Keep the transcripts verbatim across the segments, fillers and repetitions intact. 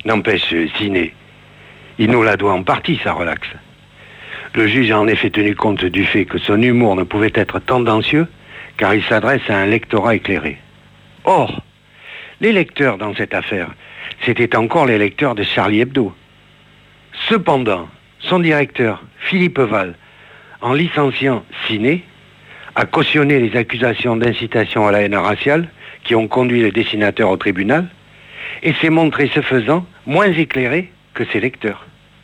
N'empêche, Ciné, il nous la doit en partie, sa relaxe. Le juge a en effet tenu compte du fait que son humour ne pouvait être tendancieux, car il s'adresse à un lectorat éclairé. Or, les lecteurs dans cette affaire, c'était encore les lecteurs de Charlie Hebdo. Cependant, son directeur, Philippe Val, en licenciant Ciné, a cautionné les accusations d'incitation à la haine raciale qui ont conduit le dessinateur au tribunal et s'est montré, ce faisant, moins éclairé que ses lecteurs.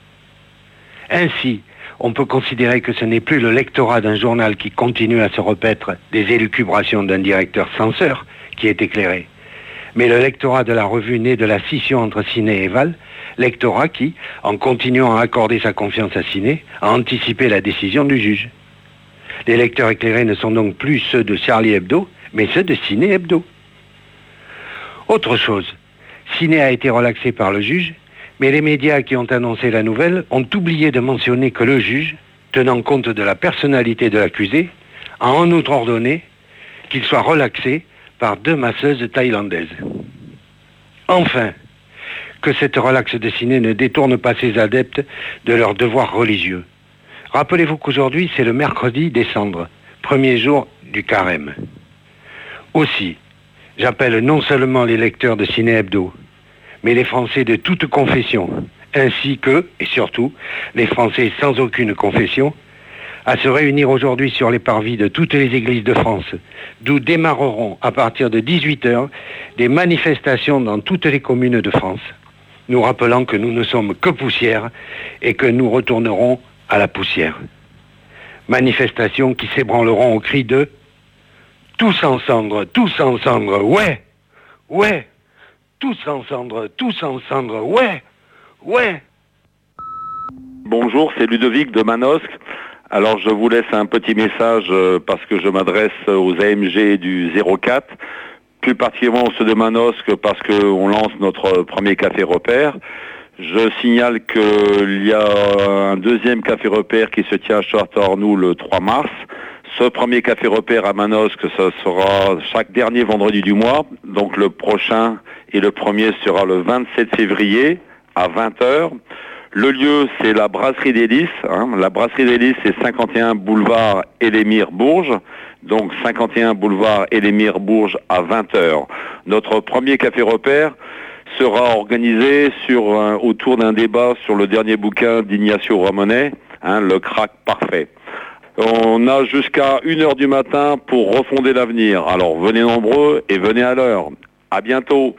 Ainsi, on peut considérer que ce n'est plus le lectorat d'un journal qui continue à se repaître des élucubrations d'un directeur censeur qui est éclairé, mais le lectorat de la revue née de la scission entre Ciné et Val, lectorat qui, en continuant à accorder sa confiance à Ciné, a anticipé la décision du juge. Les lecteurs éclairés ne sont donc plus ceux de Charlie Hebdo, mais ceux de Ciné Hebdo. Autre chose, Ciné a été relaxé par le juge, mais les médias qui ont annoncé la nouvelle ont oublié de mentionner que le juge, tenant compte de la personnalité de l'accusé, a en outre ordonné qu'il soit relaxé par deux masseuses thaïlandaises. Enfin, que cette relaxe de Ciné ne détourne pas ses adeptes de leurs devoirs religieux. Rappelez-vous qu'aujourd'hui, c'est le mercredi des cendres, premier jour du carême. Aussi, j'appelle non seulement les lecteurs de Ciné Hebdo, mais les Français de toute confession, ainsi que, et surtout, les Français sans aucune confession, à se réunir aujourd'hui sur les parvis de toutes les églises de France, d'où démarreront à partir de dix-huit heures des manifestations dans toutes les communes de France, nous rappelant que nous ne sommes que poussière et que nous retournerons à la poussière. Manifestations qui s'ébranleront au cri de « Tous en cendres, tous en cendres, ouais, ouais, tous en cendres, tous en cendres, ouais, ouais ». Bonjour, c'est Ludovic de Manosque. Alors je vous laisse un petit message euh, parce que je m'adresse aux A M G du zéro quatre, plus particulièrement ceux de Manosque parce qu'on lance notre premier café repère. Je signale qu'il y a un deuxième café repère qui se tient à Château-Arnoux le trois mars. Ce premier café repère à Manosque, ce sera chaque dernier vendredi du mois. Donc le prochain et le premier sera le vingt-sept février à vingt heures. Le lieu, c'est la Brasserie des Lys. Hein. La Brasserie des Lys, c'est cinquante et un boulevard Élémir-Bourges. Donc cinquante et un boulevard Élémir-Bourges à vingt heures. Notre premier café repère sera organisé sur, euh, autour d'un débat sur le dernier bouquin d'Ignacio Ramonet, hein, Le crack parfait. On a jusqu'à une heure du matin pour refonder l'avenir. Alors venez nombreux et venez à l'heure. À bientôt.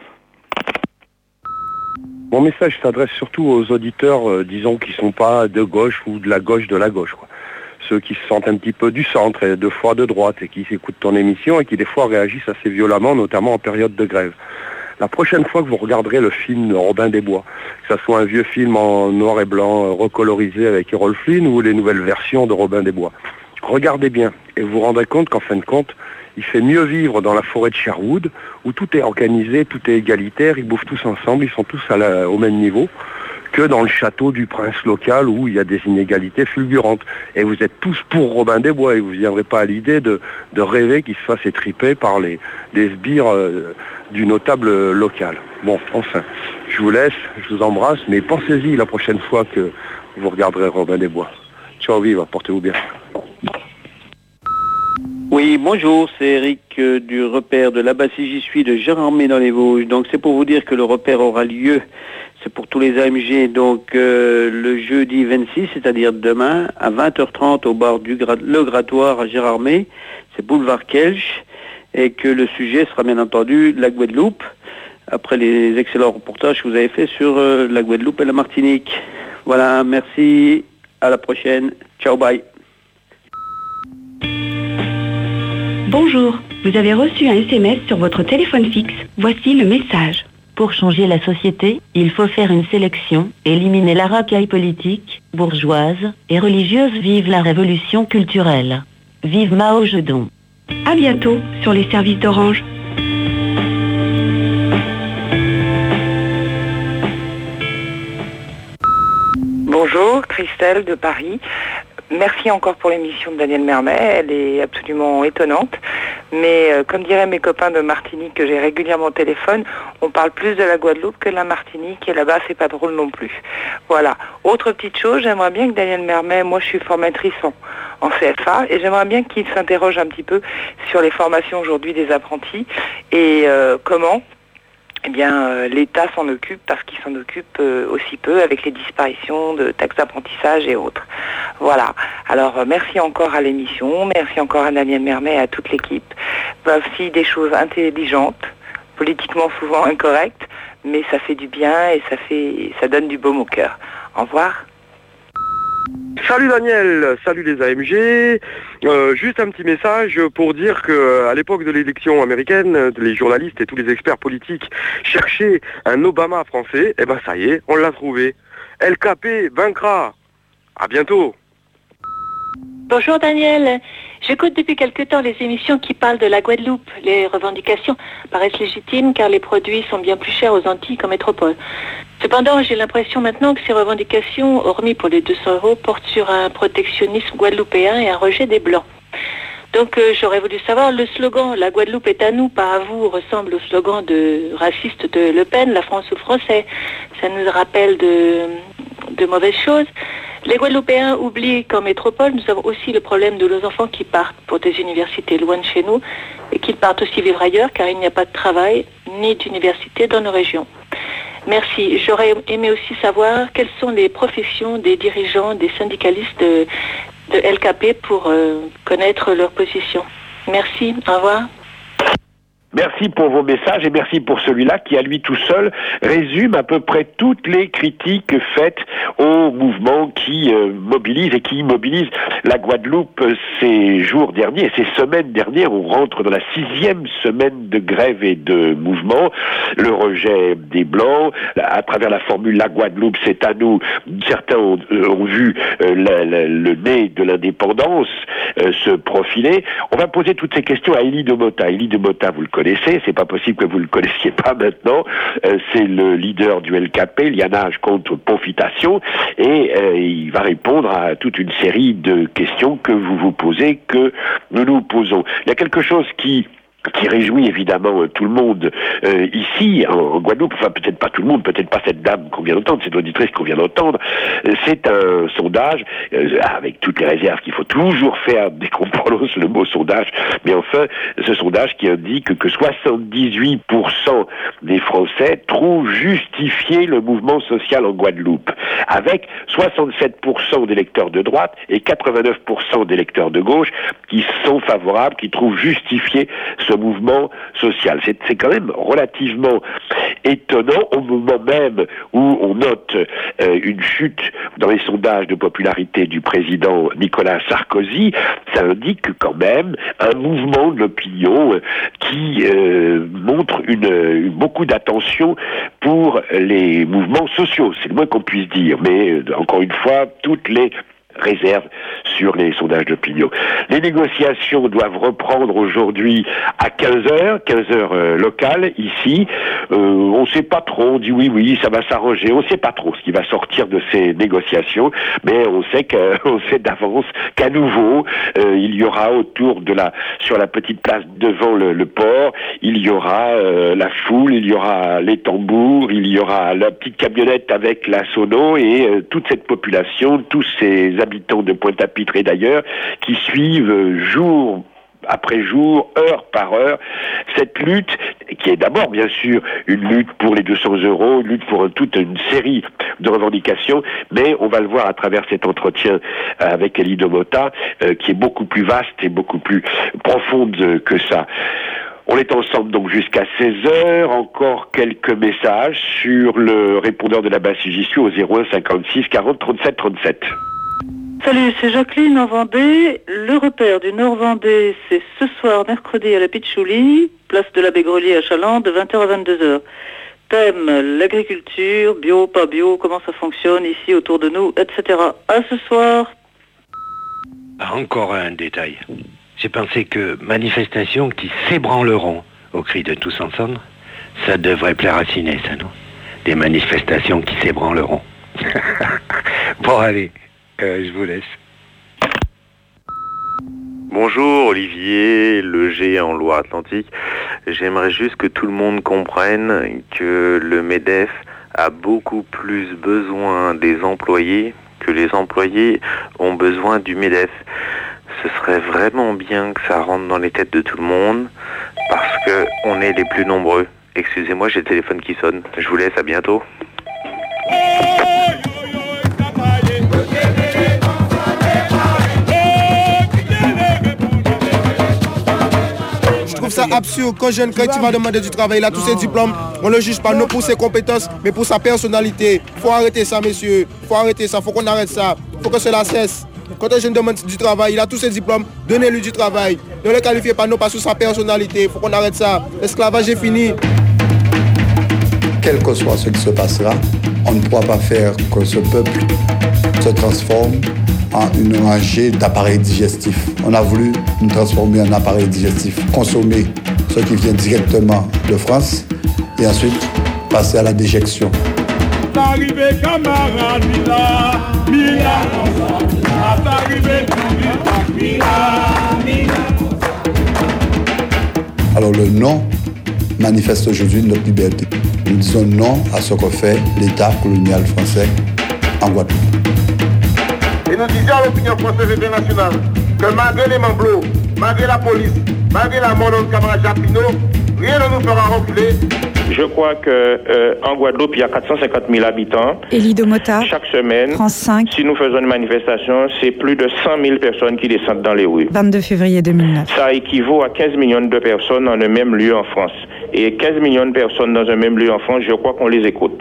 Mon message s'adresse surtout aux auditeurs, euh, disons, qui ne sont pas de gauche ou de la gauche de la gauche, quoi. Ceux qui se sentent un petit peu du centre et deux fois de droite et qui écoutent ton émission et qui des fois réagissent assez violemment, notamment en période de grève. La prochaine fois que vous regarderez le film de Robin des Bois, que ce soit un vieux film en noir et blanc, euh, recolorisé avec Errol Flynn ou les nouvelles versions de Robin des Bois, regardez bien et vous vous rendrez compte qu'en fin de compte, il fait mieux vivre dans la forêt de Sherwood, où tout est organisé, tout est égalitaire, ils bouffent tous ensemble, ils sont tous à la, au même niveau, que dans le château du prince local où il y a des inégalités fulgurantes. Et vous êtes tous pour Robin des Bois et vous ne viendrez pas à l'idée de, de rêver qu'il se fasse étriper par les, les sbires euh, du notable local. Bon, enfin, je vous laisse, je vous embrasse, mais pensez-y la prochaine fois que vous regarderez Robin des Bois. Ciao, vive, portez-vous bien. Oui, bonjour, c'est Eric euh, du repère de là-bas si j'y suis de Gérardmer dans les Vosges. Donc c'est pour vous dire que le repère aura lieu, c'est pour tous les A M G, donc euh, le jeudi vingt-six, c'est-à-dire demain, à vingt heures trente au bar du Gra- Le Grattoir à Gérardmer, c'est boulevard Kelch, et que le sujet sera bien entendu la Guadeloupe, après les excellents reportages que vous avez faits sur euh, la Guadeloupe et la Martinique. Voilà, merci, à la prochaine, ciao, bye. Bonjour, vous avez reçu un S M S sur votre téléphone fixe. Voici le message. Pour changer la société, il faut faire une sélection, éliminer la racaille politique, bourgeoise et religieuse. Vive la révolution culturelle. Vive Mao Zedong. À bientôt sur les services d'Orange. Bonjour, Christelle de Paris. Merci encore pour l'émission de Daniel Mermet, elle est absolument étonnante. Mais euh, comme diraient mes copains de Martinique que j'ai régulièrement au téléphone, on parle plus de la Guadeloupe que de la Martinique et là-bas c'est pas drôle non plus. Voilà. Autre petite chose, j'aimerais bien que Daniel Mermet, moi je suis formatrice en, en C F A et j'aimerais bien qu'il s'interroge un petit peu sur les formations aujourd'hui des apprentis et euh, comment eh bien, euh, l'État s'en occupe parce qu'il s'en occupe euh, aussi peu avec les disparitions de taxes d'apprentissage et autres. Voilà. Alors, euh, merci encore à l'émission, merci encore à Daniel Mermet et à toute l'équipe. Bah, aussi des choses intelligentes, politiquement souvent incorrectes, mais ça fait du bien et ça fait, ça donne du baume au cœur. Au revoir. Salut Daniel, salut les A M G. Euh, juste un petit message pour dire que à l'époque de l'élection américaine, les journalistes et tous les experts politiques cherchaient un Obama français. Et ben ça y est, on l'a trouvé. L K P vaincra. À bientôt. Bonjour Daniel, j'écoute depuis quelque temps les émissions qui parlent de la Guadeloupe. Les revendications paraissent légitimes car les produits sont bien plus chers aux Antilles qu'en métropole. Cependant, j'ai l'impression maintenant que ces revendications, hormis pour les deux cents euros, portent sur un protectionnisme guadeloupéen et un rejet des Blancs. Donc euh, j'aurais voulu savoir, le slogan « La Guadeloupe est à nous, pas à vous » ressemble au slogan de raciste de Le Pen, « La France aux Français ». Ça nous rappelle de, de mauvaises choses. Les Guadeloupéens oublient qu'en métropole, nous avons aussi le problème de nos enfants qui partent pour des universités loin de chez nous et qu'ils partent aussi vivre ailleurs car il n'y a pas de travail ni d'université dans nos régions. Merci. J'aurais aimé aussi savoir quelles sont les professions des dirigeants, des syndicalistes de, de L K P pour euh, connaître leur position. Merci. Au revoir. Merci pour vos messages et merci pour celui-là qui, à lui tout seul, résume à peu près toutes les critiques faites au mouvement qui euh, mobilise et qui immobilise la Guadeloupe ces jours derniers, ces semaines dernières. On rentre dans la sixième semaine de grève et de mouvement. Le rejet des Blancs, à travers la formule « La Guadeloupe, c'est à nous », certains ont, euh, ont vu euh, la, la, le nez de l'indépendance euh, se profiler. On va poser toutes ces questions à Élie de Mota. Élie de Mota, vous le connaissez. C'est pas possible que vous le connaissiez pas maintenant. Euh, c'est le leader du L K P, lianage contre profitation, et euh, il va répondre à toute une série de questions que vous vous posez, que nous nous posons. Il y a quelque chose qui qui réjouit évidemment euh, tout le monde euh, ici, en, en Guadeloupe, enfin peut-être pas tout le monde, peut-être pas cette dame qu'on vient d'entendre, cette auditrice qu'on vient d'entendre. Euh, c'est un sondage, euh, avec toutes les réserves qu'il faut toujours faire dès qu'on prononce le mot sondage, mais enfin, ce sondage qui indique que soixante-dix-huit pour cent des Français trouvent justifié le mouvement social en Guadeloupe, avec soixante-sept pour cent d'électeurs de droite et quatre-vingt-neuf pour cent d'électeurs de gauche qui sont favorables, qui trouvent justifié ce mouvement social. C'est, c'est quand même relativement étonnant au moment même où on note euh, une chute dans les sondages de popularité du président Nicolas Sarkozy. Ça indique quand même un mouvement de l'opinion euh, qui euh, montre une, une, beaucoup d'attention pour les mouvements sociaux. C'est le moins qu'on puisse dire. Mais euh, encore une fois, toutes les réserve sur les sondages d'opinion. Les négociations doivent reprendre aujourd'hui à quinze heures, quinze heures euh, locales, ici. Euh, on ne sait pas trop, on dit oui, oui, ça va s'arranger. On ne sait pas trop ce qui va sortir de ces négociations, mais on sait que, on sait d'avance qu'à nouveau, euh, il y aura autour de la, sur la petite place devant le, le port, il y aura euh, la foule, il y aura les tambours, il y aura la petite camionnette avec la sono et euh, toute cette population, tous ces habitants de Pointe-à-Pitre et d'ailleurs, qui suivent jour après jour, heure par heure, cette lutte, qui est d'abord bien sûr une lutte pour les deux cents euros, une lutte pour toute une série de revendications, mais on va le voir à travers cet entretien avec Élie de Mota, euh, qui est beaucoup plus vaste et beaucoup plus profonde que ça. On est ensemble donc jusqu'à seize heures, encore quelques messages sur le répondeur de la basse j'y suis au zéro un cinquante-six quarante trente-sept trente-sept. Salut, c'est Jacqueline en Vendée. Le repère du Nord-Vendée, c'est ce soir, mercredi, à la Pitchouli, place de l'abbé Grelier à Chaland, de vingt heures à vingt-deux heures. Thème, l'agriculture, bio, pas bio, comment ça fonctionne ici autour de nous, et cetera. À ce soir. Encore un détail. J'ai pensé que manifestations qui s'ébranleront au cri de tous ensemble, ça devrait plaire à Ciné, ça, non? Des manifestations qui s'ébranleront. Bon, allez. Euh, je vous laisse. Bonjour Olivier, le G en Loire-Atlantique. J'aimerais juste que tout le monde comprenne que le MEDEF a beaucoup plus besoin des employés que les employés ont besoin du MEDEF. Ce serait vraiment bien que ça rentre dans les têtes de tout le monde parce que on est les plus nombreux. Excusez-moi, j'ai le téléphone qui sonne. Je vous laisse, à bientôt. Je trouve ça absurde qu'un jeune, quand il va demander du travail, il a tous ses diplômes, on ne le juge pas non pour ses compétences, mais pour sa personnalité. Faut arrêter ça, messieurs. Faut arrêter ça. Faut qu'on arrête ça. Faut que cela cesse. Quand un jeune demande du travail, il a tous ses diplômes, donnez-lui du travail. Ne le qualifiez pas non pas sur sa personnalité. Faut qu'on arrête ça. L'esclavage est fini. Quel que soit ce qui se passera, on ne pourra pas faire que ce peuple se transforme en une rangée d'appareils digestifs. On a voulu nous transformer en appareil digestif, consommer ce qui vient directement de France et ensuite passer à la déjection. Alors le non manifeste aujourd'hui notre liberté. Nous disons non à ce que fait l'État colonial français en Guadeloupe. Et nous disions à l'opinion française et internationale que malgré les Mamblots, malgré la police, malgré la mort de notre camarade Jacques Pinault, rien ne nous fera reculer. Je crois qu'en euh, Guadeloupe, il y a quatre cent cinquante mille habitants. Élie Domota, chaque semaine, France cinq. Si nous faisons une manifestation, c'est plus de cent mille personnes qui descendent dans les rues. vingt-deux février deux mille neuf. Ça équivaut à quinze millions de personnes dans un même lieu en France. Et quinze millions de personnes dans un même lieu en France, je crois qu'on les écoute.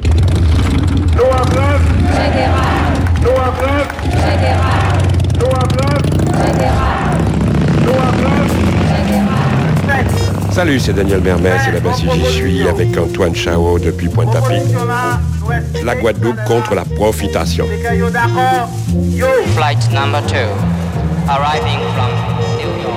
Salut, c'est Daniel Mermet, c'est là-bas si j'y suis avec Antoine Chao depuis Pointe-à-Pitre. La Guadeloupe contre la profitation. Flight number two, arriving from New York.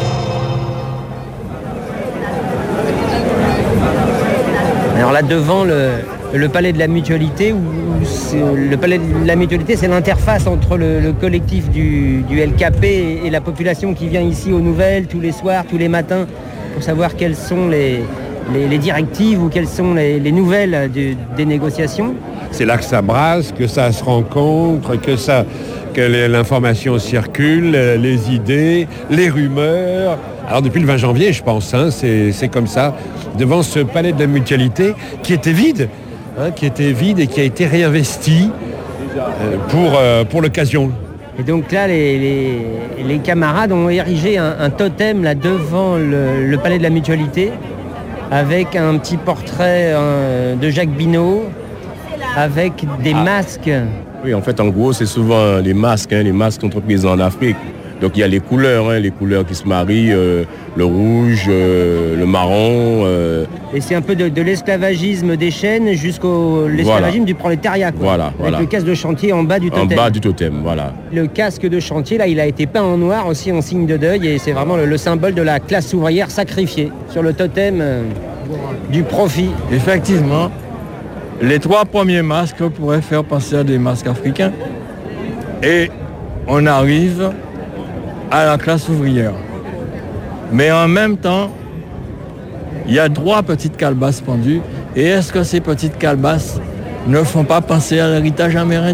Alors là, devant le, le palais de la mutualité, où le palais de la mutualité, c'est l'interface entre le, le collectif du, du L K P et, et la population qui vient ici aux nouvelles tous les soirs, tous les matins, pour savoir quelles sont les, les, les directives ou quelles sont les, les nouvelles de, des négociations. C'est là que ça brasse, que ça se rencontre, que, ça, que l'information circule, les idées, les rumeurs. Alors depuis le vingt janvier, je pense, hein, c'est, c'est comme ça, devant ce palais de la mutualité qui était vide, hein, qui était vide et qui a été réinvesti euh, pour, euh, pour l'occasion. Et donc là, les, les, les camarades ont érigé un, un totem là devant le, le palais de la mutualité, avec un petit portrait hein, de Jacques Binot, avec des ah. masques. Oui, en fait, en gros, c'est souvent les masques, hein, les masques entreprises en Afrique. Donc il y a les couleurs, hein, les couleurs qui se marient, euh, le rouge, euh, le marron. Euh... Et c'est un peu de, de l'esclavagisme des chaînes jusqu'au l'esclavagisme voilà. du prolétariat. Quoi. Voilà, avec voilà. le casque de chantier en bas du totem. En bas du totem, voilà. Le casque de chantier, là, il a été peint en noir aussi en signe de deuil et c'est vraiment le, le symbole de la classe ouvrière sacrifiée sur le totem euh, du profit. Effectivement, les trois premiers masques pourraient faire penser à des masques africains. Et on arrive à la classe ouvrière. Mais en même temps, il y a trois petites calebasses pendues. Et est-ce que ces petites calebasses ne font pas penser à l'héritage amérindien ?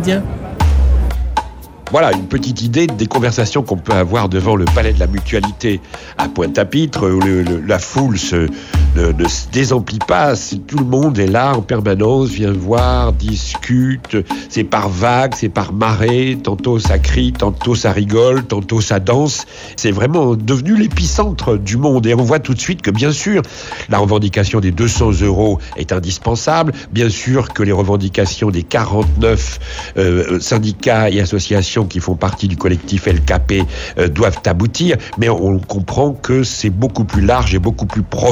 Voilà une petite idée des conversations qu'on peut avoir devant le palais de la mutualité à Pointe-à-Pitre, où le, le, la foule se, ne, ne se désemplit pas. Tout le monde est là en permanence, vient voir, discute. C'est par vagues, c'est par marée. Tantôt ça crie, tantôt ça rigole, tantôt ça danse. C'est vraiment devenu l'épicentre du monde. Et on voit tout de suite que, bien sûr, la revendication des deux cents euros est indispensable. Bien sûr que les revendications des quarante-neuf euh, syndicats et associations qui font partie du collectif L K P euh, doivent aboutir, mais on comprend que c'est beaucoup plus large et beaucoup plus profond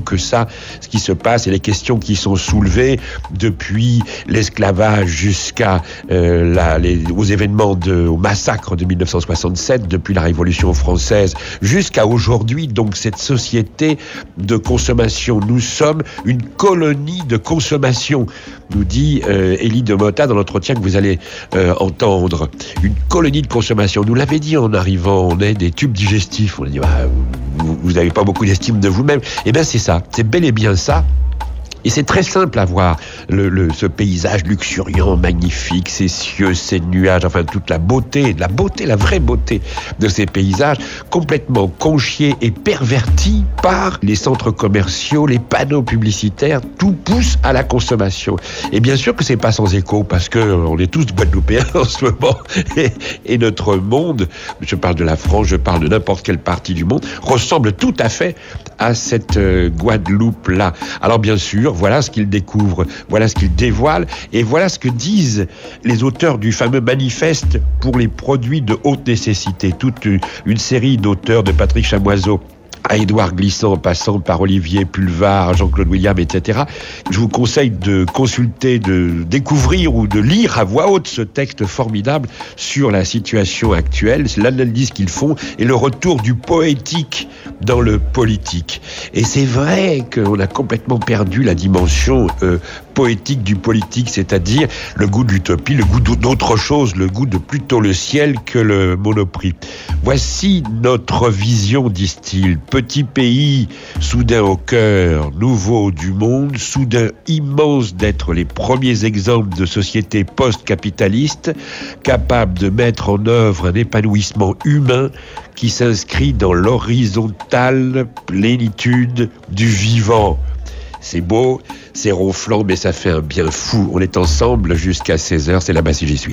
que ça, ce qui se passe et les questions qui sont soulevées depuis l'esclavage jusqu'à euh, la, les, aux événements, de, au massacre de mille neuf cent soixante-sept, depuis la Révolution française jusqu'à aujourd'hui. Donc cette société de consommation, nous sommes une colonie de consommation, nous dit euh, Élie de Mota dans l'entretien que vous allez euh, entendre. Une colonie de consommation. Nous l'avez dit en arrivant, on est des tubes digestifs. On a dit, ah, vous n'avez pas beaucoup d'estime de vous-même. Eh bien c'est ça, c'est bel et bien ça. Et c'est très simple à voir, le, le, ce paysage luxuriant, magnifique, ces cieux, ces nuages, enfin toute la beauté, la beauté, la vraie beauté de ces paysages, complètement conchiés et pervertis par les centres commerciaux, les panneaux publicitaires, tout pousse à la consommation. Et bien sûr que c'est pas sans écho, parce que on est tous Guadeloupéens en ce moment, et, et notre monde, je parle de la France, je parle de n'importe quelle partie du monde, ressemble tout à fait à cette euh, Guadeloupe-là. Alors bien sûr, voilà ce qu'ils découvrent, voilà ce qu'ils dévoilent, et voilà ce que disent les auteurs du fameux manifeste pour les produits de haute nécessité. Toute une, une série d'auteurs, de Patrick Chamoiseau à Édouard Glissant, en passant par Olivier Pulvar, Jean-Claude William, et cetera. Je vous conseille de consulter, de découvrir ou de lire à voix haute ce texte formidable sur la situation actuelle, l'analyse qu'ils font et le retour du poétique dans le politique. Et c'est vrai qu'on a complètement perdu la dimension euh, poétique du politique, c'est-à-dire le goût de l'utopie, le goût d'autre chose, le goût de plutôt le ciel que le monoprix. Voici notre vision, disent-ils. Petit pays, soudain au cœur nouveau du monde, soudain immense d'être les premiers exemples de société post-capitaliste, capable de mettre en œuvre un épanouissement humain qui s'inscrit dans l'horizontale plénitude du vivant. C'est beau, c'est ronflant, mais ça fait un bien fou. On est ensemble jusqu'à seize heures, c'est là-bas si j'y suis.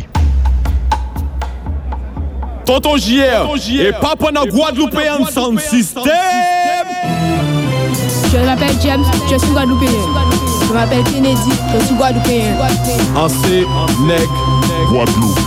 Tonton J R et Papa na Guadeloupéen Sound System. Je m'appelle James, je suis Guadeloupéen. Je m'appelle Kennedy, je suis Guadeloupéen. Ancé, Nec, Guadeloupe.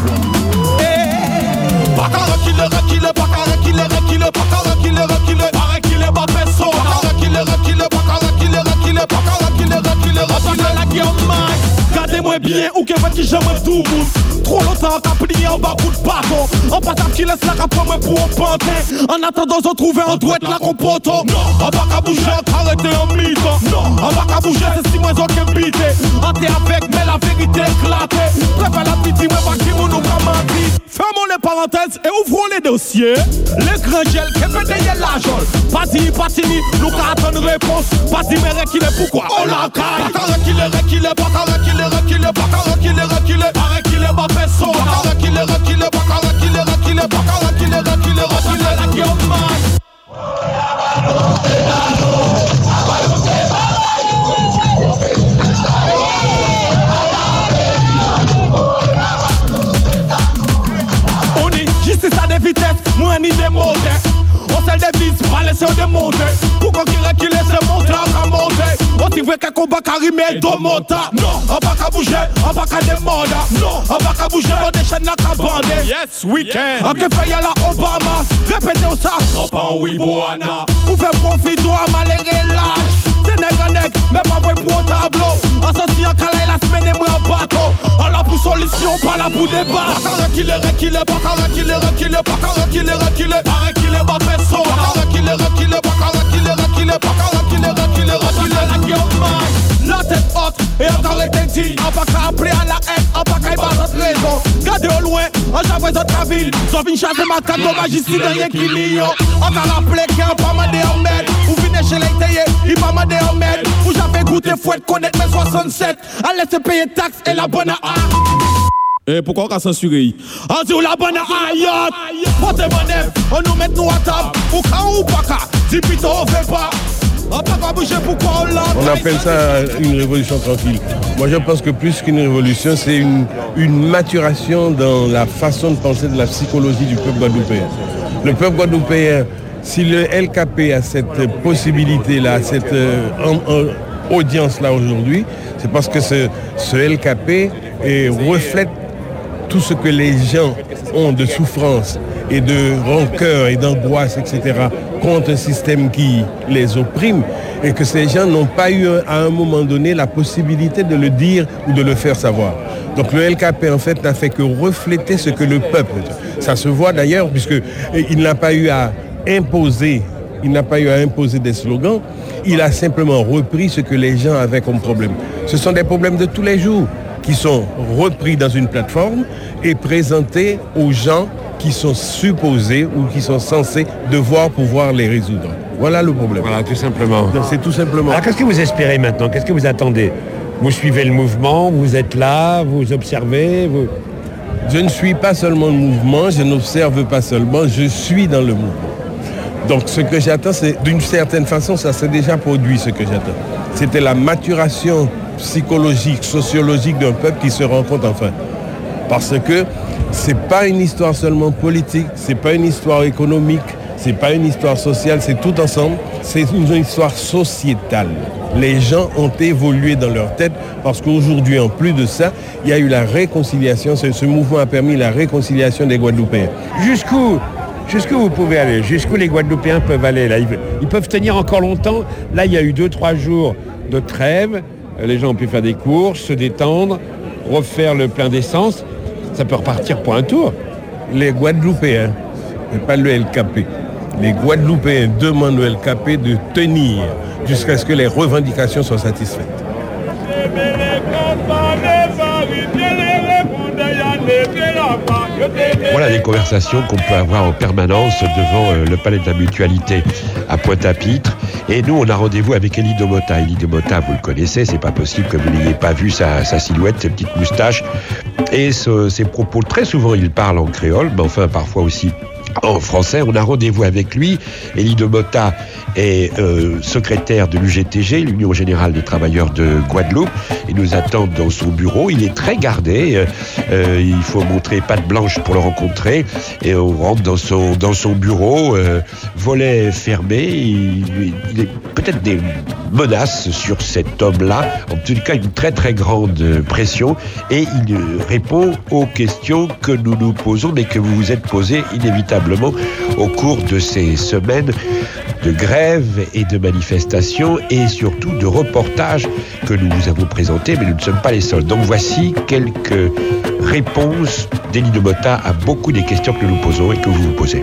Baka rekile, rekile, baka rekile, rekile, baka rekile, rekile, baka rekile, baka rekile, baka rekile, rekile, baka rekile, rekile, baka rekile, rekile, rekile, la guerre. Gardez-moi bien ou que votre qui j'aime tout le monde. Trop longtemps qu'à plier en bas coup de bâton. En passant qui laisse la capote moi pour un pantin. En attendant on trouve un doigt la compote. Non, on va qu'à bouger, arrêtez en mythe. Non, on va qu'à bouger, c'est si moi on qu'est bité. Hanté avec, mais la vérité éclatée. Préfère la petite, moi pas qui m'en nous commenter. Fermons les parenthèses et ouvrons les dossiers. Les grands gels, qui fait derrière la jole. Pas dit, pas fini, nous qu'à attendre réponse. Pas dit, mais reculez pourquoi on la caille. Pas reculez, reculez, pas reculez, reculez, pas reculez, reculez, pas reculez, pas personne. Pas reculez, reculez, pas reculez, reculez, pas reculez, reculez, reculez, la gueule maille. On est juste à des vitesses, moi ni des moteurs. On s'est des vis, pas laisser de monter. Pour qu'on qui recule, c'est monter, on va monter. On s'y veut qu'un combat carimé de monta. Non, on va qu'à bouger, on va qu'à demander. Non, on va qu'à bouger, on déchaîne la cabane. Yes, we can. On peut faire la Obama, répétez ça. Non, pas en Wiboana. Pour faire profit, toi, malgré l'âge. C'est nègre, mais pas vrai pour un tableau. Associé calais la semaine et moi en bateau. On l'a pour solution, pas là pour débat. Pas reculer, reculer, pas reculer, reculer, pas reculer, reculer, pas reculer, pas personne. Pas reculer, reculer, pas reculer, reculer, pas reculer, reculer, reculer, la gueule maille. La tête haute et encore été dit. On va qu'à appeler à la haine, on va qu'à y battre notre raison. Gardez au loin, on j'avais notre ville. Sauf une chasse de ma carte, dommage ici, rien qui l'ignon. On va rappeler qu'il n'y a pas mal de remèdes. Ou venez chez les taillés, il va mal de remèdes. Ou j'avais goûté fouette, connaître mes soixante-sept. Allez se payer taxes et la bonne à. Et pourquoi on a censuré? On dit la bonne aïe. Portez bonne, on nous met nous à table. Ou quand ou pas qu'à, dis plutôt on fait pas. On peut pas bouger, pourquoi on l'a? On appelle ça une révolution tranquille. Moi je pense que plus qu'une révolution, c'est une, une maturation dans la façon de penser de la psychologie du peuple guadeloupéen. Le peuple guadeloupéen, si le L K P a cette possibilité-là, cette euh, en, en, audience-là aujourd'hui, c'est parce que ce, ce L K P est, reflète tout ce que les gens ont de souffrance et de rancœur et d'angoisse, et cetera, contre un système qui les opprime. et que ces gens n'ont pas eu à un moment donné la possibilité de le dire ou de le faire savoir. Donc le L K P en fait n'a fait que refléter ce que le peuple, ça se voit d'ailleurs puisque il n'a pas eu à imposer, il n'a pas eu à imposer des slogans, il a simplement repris ce que les gens avaient comme problème. Ce sont des problèmes de tous les jours qui sont repris dans une plateforme et présentés aux gens qui sont supposés ou qui sont censés devoir pouvoir les résoudre. Voilà le problème. Voilà, tout simplement. Donc, c'est tout simplement. Alors qu'est-ce que vous espérez maintenant? Qu'est-ce que vous attendez? Vous suivez le mouvement, vous êtes là, vous observez vous... Je ne suis pas seulement le mouvement, je n'observe pas seulement, je suis dans le mouvement. Donc ce que j'attends, c'est d'une certaine façon, ça s'est déjà produit ce que j'attends. C'était la maturation psychologique, sociologique d'un peuple qui se rencontre enfin. Parce que c'est pas une histoire seulement politique, c'est pas une histoire économique, c'est pas une histoire sociale, c'est tout ensemble, c'est une histoire sociétale. Les gens ont évolué dans leur tête parce qu'aujourd'hui, en plus de ça, il y a eu la réconciliation, ce, ce mouvement a permis la réconciliation des Guadeloupéens. Jusqu'où Jusqu'où vous pouvez aller? Jusqu'où les Guadeloupéens peuvent aller là? Ils peuvent tenir encore longtemps. Là, il y a eu deux, trois jours de trêve. Les gens ont pu faire des courses, se détendre, refaire le plein d'essence. Ça peut repartir pour un tour. Les Guadeloupéens, et pas le L K P, les Guadeloupéens demandent au L K P de tenir jusqu'à ce que les revendications soient satisfaites. Voilà les conversations qu'on peut avoir en permanence devant euh, le Palais de la Mutualité à Pointe-à-Pitre. Et nous, on a rendez-vous avec Elie Domota. Elie Domota, vous le connaissez, c'est pas possible que vous n'ayez pas vu sa, sa silhouette, ses petites moustaches et ce, ses propos. Très souvent, il parle en créole, mais enfin parfois aussi en français. On a rendez-vous avec lui. Elie Domota est euh, secrétaire de l'U G T G, l'Union Générale des Travailleurs de Guadeloupe. Il nous attend dans son bureau. Il est très gardé. Euh, il faut montrer patte blanche pour le rencontrer. Et on rentre dans son, dans son bureau, euh, volet fermé. Il, il est peut-être des menaces sur cet homme-là. En tout cas, une très très grande pression. Et il répond aux questions que nous nous posons, mais que vous vous êtes posées inévitablement au cours de ces semaines de grève et de manifestations et surtout de reportages que nous vous avons présentés, mais nous ne sommes pas les seuls. Donc voici quelques réponses d'Elie Domota à beaucoup des questions que nous nous posons et que vous vous posez.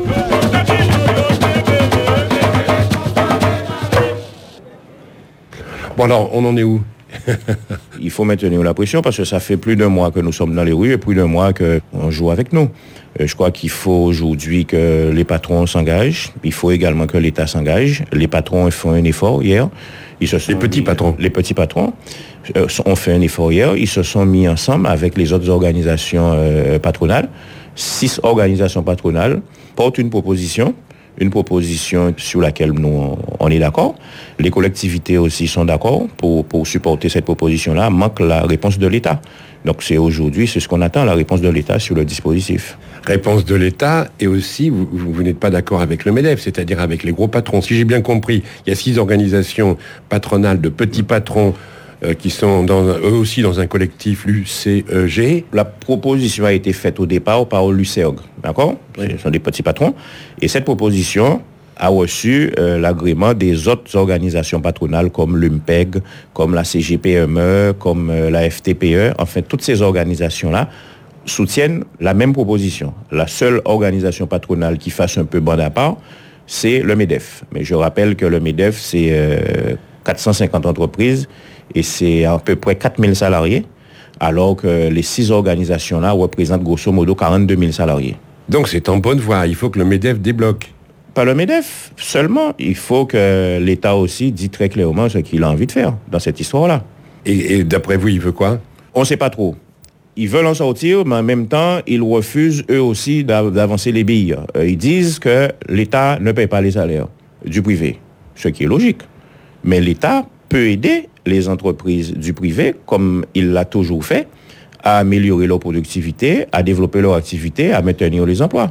Bon alors, on en est où? Il faut maintenir la pression parce que ça fait plus d'un mois que nous sommes dans les rues et plus d'un mois qu'on joue avec nous. Je crois qu'il faut aujourd'hui que les patrons s'engagent. Il faut également que l'État s'engage. Les patrons font un effort hier. Ils se sont les petits mis, patrons. Les petits patrons euh, ont fait un effort hier. Ils se sont mis ensemble avec les autres organisations euh, patronales. Six organisations patronales portent une proposition. Une proposition sur laquelle nous, on est d'accord. Les collectivités aussi sont d'accord pour, pour supporter cette proposition-là. Manque la réponse de l'État. Donc c'est aujourd'hui, c'est ce qu'on attend, la réponse de l'État sur le dispositif. Réponse de l'État et aussi, vous, vous, vous n'êtes pas d'accord avec le MEDEF, c'est-à-dire avec les gros patrons. Si j'ai bien compris, il y a six organisations patronales de petits patrons euh, qui sont dans, eux aussi dans un collectif, l'U C E G. La proposition a été faite au départ par l'U C E G, d'accord? Oui. Ce sont des petits patrons. Et cette proposition a reçu euh, l'agrément des autres organisations patronales comme l'U M P E G, comme la C G P M E, comme euh, la F T P E. Enfin, toutes ces organisations-là soutiennent la même proposition. La seule organisation patronale qui fasse un peu bande à part, c'est le MEDEF. Mais je rappelle que le MEDEF, c'est euh, quatre cent cinquante entreprises et c'est à peu près quatre mille salariés, alors que les six organisations-là représentent grosso modo quarante-deux mille salariés. Donc c'est en bonne voie, il faut que le MEDEF débloque. Pas le MEDEF seulement, il faut que l'État aussi dise très clairement ce qu'il a envie de faire dans cette histoire-là. Et, et d'après vous, il veut quoi? On ne sait pas trop. Ils veulent en sortir, mais en même temps, ils refusent eux aussi d'avancer les billes. Ils disent que l'État ne paye pas les salaires du privé, ce qui est logique. Mais l'État peut aider les entreprises du privé, comme il l'a toujours fait, à améliorer leur productivité, à développer leur activité, à maintenir les emplois.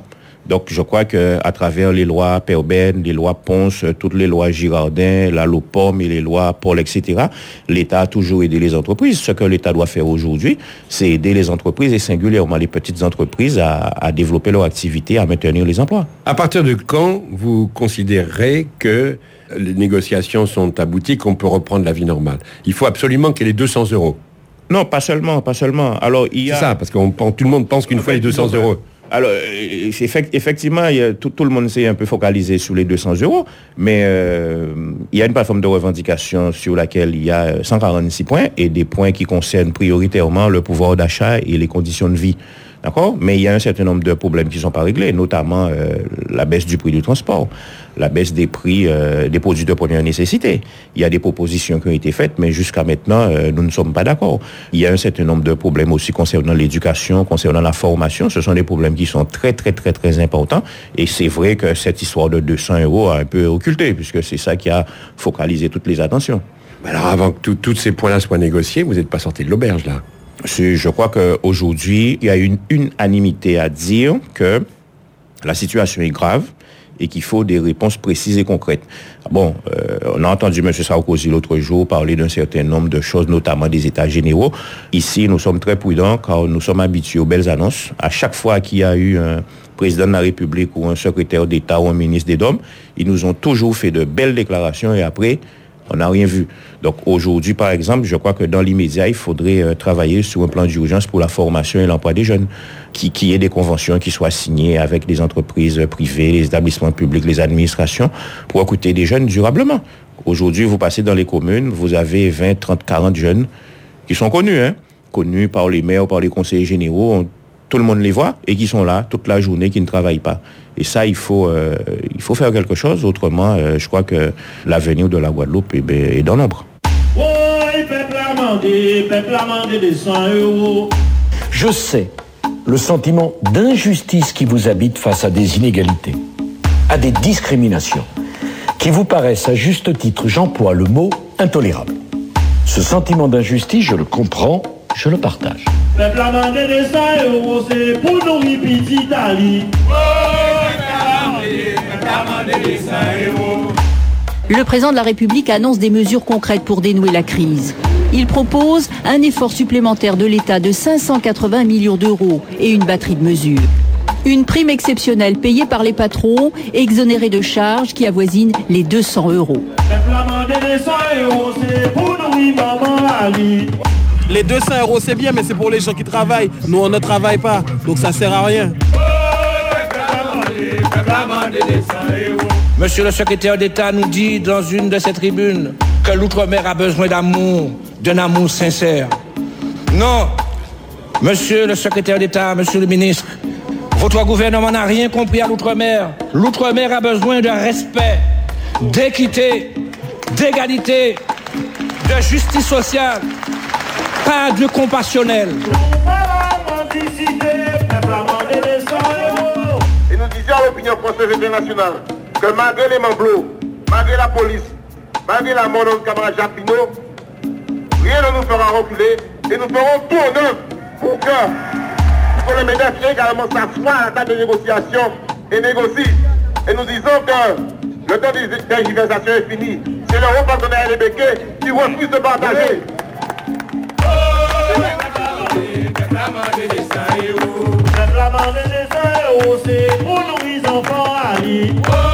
Donc, je crois que à travers les lois Perben, les lois Ponce, toutes les lois Girardin, la loi Pomme et les lois Paul, et cetera, l'État a toujours aidé les entreprises. Ce que l'État doit faire aujourd'hui, c'est aider les entreprises et singulièrement les petites entreprises à, à développer leur activité, à maintenir les emplois. À partir de quand vous considérerez que les négociations sont abouties, qu'on peut reprendre la vie normale? Il faut absolument qu'il y ait les deux cents euros. Non, pas seulement, pas seulement. Alors, il y a... C'est ça, parce que tout le monde pense qu'une fois les deux cents euros... Alors, effectivement, il y a, tout, tout le monde s'est un peu focalisé sur les deux cents euros, mais euh, il y a une plateforme de revendication sur laquelle il y a cent quarante-six points et des points qui concernent prioritairement le pouvoir d'achat et les conditions de vie. D'accord ? Mais il y a un certain nombre de problèmes qui ne sont pas réglés, notamment euh, la baisse du prix du transport, la baisse des prix euh, des produits de première nécessité. Il y a des propositions qui ont été faites, mais jusqu'à maintenant, euh, nous ne sommes pas d'accord. Il y a un certain nombre de problèmes aussi concernant l'éducation, concernant la formation. Ce sont des problèmes qui sont très, très, très, très importants. Et c'est vrai que cette histoire de deux cents euros a un peu occulté, puisque c'est ça qui a focalisé toutes les attentions. Alors, avant que tous ces points-là soient négociés, vous n'êtes pas sorti de l'auberge, là. Je crois qu'aujourd'hui, il y a une unanimité à dire que la situation est grave et qu'il faut des réponses précises et concrètes. Bon, euh, on a entendu M. Sarkozy l'autre jour parler d'un certain nombre de choses, notamment des états généraux. Ici, nous sommes très prudents car nous sommes habitués aux belles annonces. À chaque fois qu'il y a eu un président de la République ou un secrétaire d'État ou un ministre des Dômes, ils nous ont toujours fait de belles déclarations et après... on n'a rien vu. Donc aujourd'hui, par exemple, je crois que dans l'immédiat, il faudrait euh, travailler sur un plan d'urgence pour la formation et l'emploi des jeunes, qui, qui ait des conventions qui soient signées avec les entreprises privées, les établissements publics, les administrations, pour recruter des jeunes durablement. Aujourd'hui, vous passez dans les communes, vous avez vingt, trente, quarante jeunes qui sont connus, hein, connus par les maires, par les conseillers généraux, on, tout le monde les voit et qui sont là toute la journée, qui ne travaillent pas. Et ça, il faut, euh, il faut faire quelque chose. Autrement, euh, je crois que l'avenir de la Guadeloupe est, est dans l'ombre. Je sais le sentiment d'injustice qui vous habite face à des inégalités, à des discriminations, qui vous paraissent à juste titre, j'emploie le mot intolérable. Ce sentiment d'injustice, je le comprends, je le partage. Le président de la République annonce des mesures concrètes pour dénouer la crise. Il propose un effort supplémentaire de l'État de cinq cent quatre-vingts millions d'euros et une batterie de mesures. Une prime exceptionnelle payée par les patrons, exonérée de charges qui avoisinent les deux cents euros. Les deux cents euros, c'est bien, mais c'est pour les gens qui travaillent. Nous, on ne travaille pas, donc ça sert à rien. Monsieur le secrétaire d'État nous dit dans une de ses tribunes que l'outre-mer a besoin d'amour, d'un amour sincère. Non, monsieur le secrétaire d'État, monsieur le ministre, votre gouvernement n'a rien compris à l'outre-mer. L'outre-mer a besoin de respect, d'équité, d'égalité, de justice sociale, pas de compassionnel. Et nous disions à l'opinion française internationale que malgré les Mamblots, malgré la police, malgré la mort de notre camarade Jacques Pinot, rien ne nous fera reculer et nous ferons tout en œuvre pour que, pour que le MEDEF également s'assoie à la table de négociation et négocie. Et nous disons que le temps des tergiversations est fini. C'est le haut partenaire des Béquets qui refuse de partager. C'est pour nous les enfants à l'île.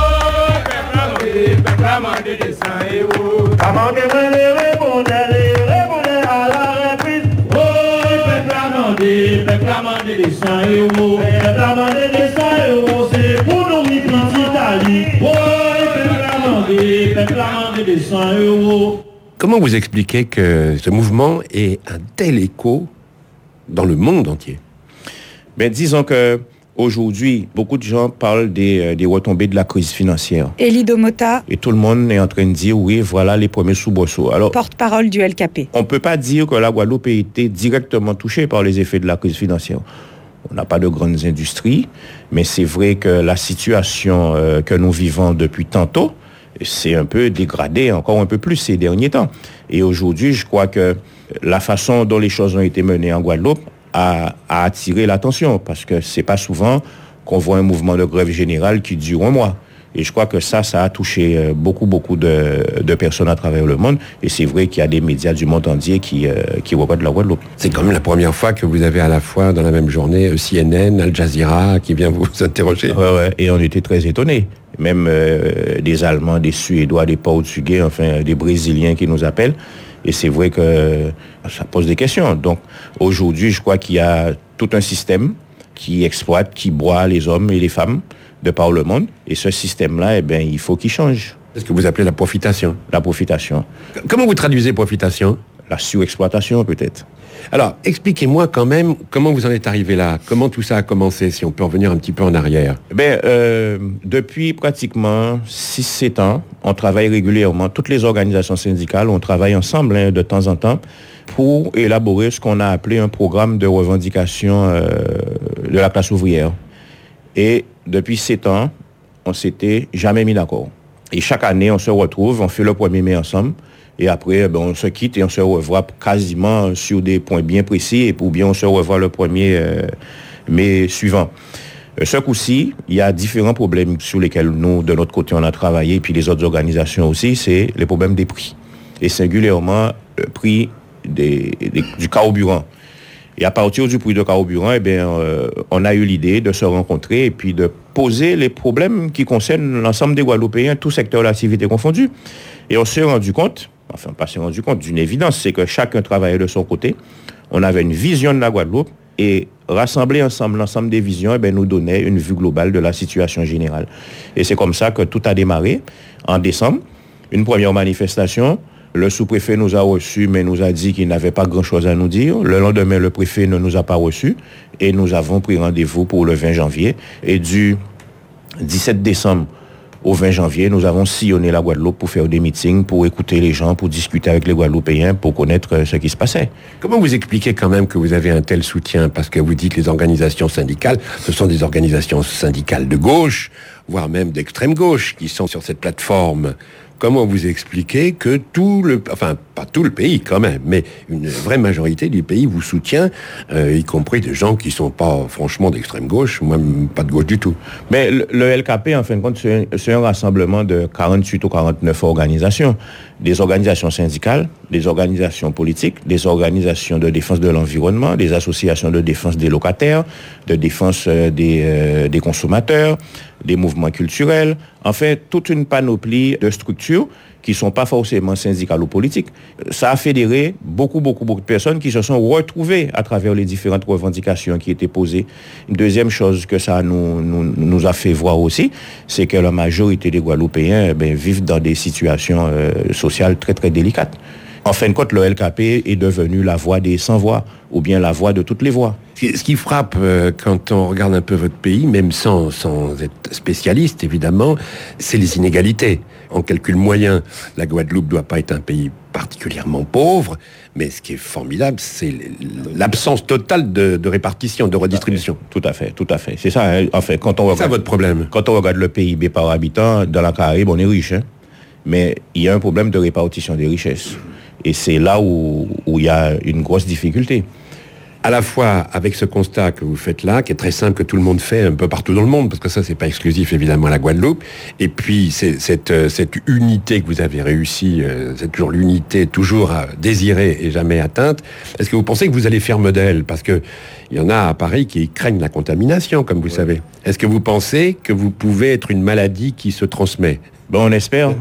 Comment que les répondez, les répondez à la reprise. Oh, peuple amendé, peuple amendé des cent euros. Peuple amendé des cent euros, c'est pour nous les petits Italie. Oh, peuple amendé, peuple amendé des cent euros. Comment vous expliquez que ce mouvement ait un tel écho dans le monde entier? Ben, disons que aujourd'hui, beaucoup de gens parlent des, des retombées de la crise financière. Elie Domota. Et tout le monde est en train de dire, oui, voilà les premiers soubresauts. Alors, porte-parole du L K P. On ne peut pas dire que la Guadeloupe a été directement touchée par les effets de la crise financière. On n'a pas de grandes industries, mais c'est vrai que la situation euh, que nous vivons depuis tantôt, c'est un peu dégradé encore un peu plus ces derniers temps. Et aujourd'hui, je crois que la façon dont les choses ont été menées en Guadeloupe a, a attiré l'attention, parce que c'est pas souvent qu'on voit un mouvement de grève générale qui dure un mois. Et je crois que ça, ça a touché beaucoup, beaucoup de, de personnes à travers le monde. Et c'est vrai qu'il y a des médias du monde entier qui, euh, qui regardent la Guadeloupe. C'est quand même la première fois que vous avez à la fois, dans la même journée, C N N, Al Jazeera, qui vient vous interroger. Ouais, ouais. Et on était très étonnés. Même euh, des Allemands, des Suédois, des Portugais, enfin des Brésiliens qui nous appellent. Et c'est vrai que ça pose des questions. Donc aujourd'hui, je crois qu'il y a tout un système qui exploite, qui broie les hommes et les femmes de par le monde. Et ce système-là, eh bien, il faut qu'il change. C'est ce que vous appelez la profitation. La profitation. Comment vous traduisez profitation ? La surexploitation, peut-être. Alors, expliquez-moi quand même comment vous en êtes arrivé là. Comment tout ça a commencé, si on peut revenir un petit peu en arrière. Ben, euh, depuis pratiquement six sept ans, on travaille régulièrement. Toutes les organisations syndicales, on travaille ensemble hein, de temps en temps pour élaborer ce qu'on a appelé un programme de revendication euh, de la classe ouvrière. Et depuis sept ans, on s'était jamais mis d'accord. Et chaque année, on se retrouve, on fait le premier mai ensemble. Et après, ben, on se quitte et on se revoit quasiment sur des points bien précis. Et pour bien, on se revoit le premier euh, mai suivant. Ce coup-ci, il y a différents problèmes sur lesquels nous, de notre côté, on a travaillé. Et puis les autres organisations aussi, c'est les problèmes des prix. Et singulièrement, le prix des, des, du carburant. Et à partir du prix de carburant, eh bien, euh, on a eu l'idée de se rencontrer et puis de poser les problèmes qui concernent l'ensemble des Guadeloupéens, tout secteur d'activité confondu. Et on s'est rendu compte, enfin pas s'est rendu compte, d'une évidence, c'est que chacun travaillait de son côté. On avait une vision de la Guadeloupe et rassembler ensemble l'ensemble des visions, eh bien, nous donnait une vue globale de la situation générale. Et c'est comme ça que tout a démarré en décembre. Une première manifestation. Le sous-préfet nous a reçus, mais nous a dit qu'il n'avait pas grand-chose à nous dire. Le lendemain, le préfet ne nous a pas reçus et nous avons pris rendez-vous pour le vingt janvier. Et du dix-sept décembre au vingt janvier, nous avons sillonné la Guadeloupe pour faire des meetings, pour écouter les gens, pour discuter avec les Guadeloupéens, pour connaître ce qui se passait. Comment vous expliquez quand même que vous avez un tel soutien ? Parce que vous dites que les organisations syndicales, ce sont des organisations syndicales de gauche, voire même d'extrême gauche, qui sont sur cette plateforme. Comment vous expliquez que tout le, enfin pas tout le pays quand même, mais une vraie majorité du pays vous soutient, euh, y compris des gens qui sont pas franchement d'extrême gauche, ou même pas de gauche du tout. Mais le, le L K P, en fin de compte, c'est un, c'est un rassemblement de quarante-huit ou quarante-neuf organisations, des organisations syndicales, des organisations politiques, des organisations de défense de l'environnement, des associations de défense des locataires, de défense des, euh, des consommateurs, des mouvements culturels, en fait, toute une panoplie de structures qui ne sont pas forcément syndicales ou politiques. Ça a fédéré beaucoup, beaucoup, beaucoup de personnes qui se sont retrouvées à travers les différentes revendications qui étaient posées. Une deuxième chose que ça nous, nous, nous a fait voir aussi, c'est que la majorité des Guadeloupéens eh bien, vivent dans des situations euh, sociales très, très délicates. En fin de compte, le L K P est devenu la voix des sans-voix, ou bien la voix de toutes les voix. Ce qui frappe euh, quand on regarde un peu votre pays, même sans, sans être spécialiste évidemment, c'est les inégalités. En calcul moyen, la Guadeloupe ne doit pas être un pays particulièrement pauvre, mais ce qui est formidable, c'est l'absence totale de, de répartition, de redistribution. Tout à fait, tout à fait. C'est ça, hein. En fait, quand on regarde, c'est ça votre problème. Quand on regarde le P I B par habitant, dans la Caraïbe, on est riche, hein. Mais il y a un problème de répartition des richesses. Et c'est là où, où il y a une grosse difficulté. À la fois avec ce constat que vous faites là, qui est très simple, que tout le monde fait un peu partout dans le monde, parce que ça, c'est pas exclusif évidemment à la Guadeloupe, et puis c'est, cette, cette unité que vous avez réussi, euh, c'est toujours l'unité toujours à désirer et jamais atteinte. Est-ce que vous pensez que vous allez faire modèle ? Parce que il y en a à Paris qui craignent la contamination, comme vous ouais. savez. Est-ce que vous pensez que vous pouvez être une maladie qui se transmet ? Bon, on espère.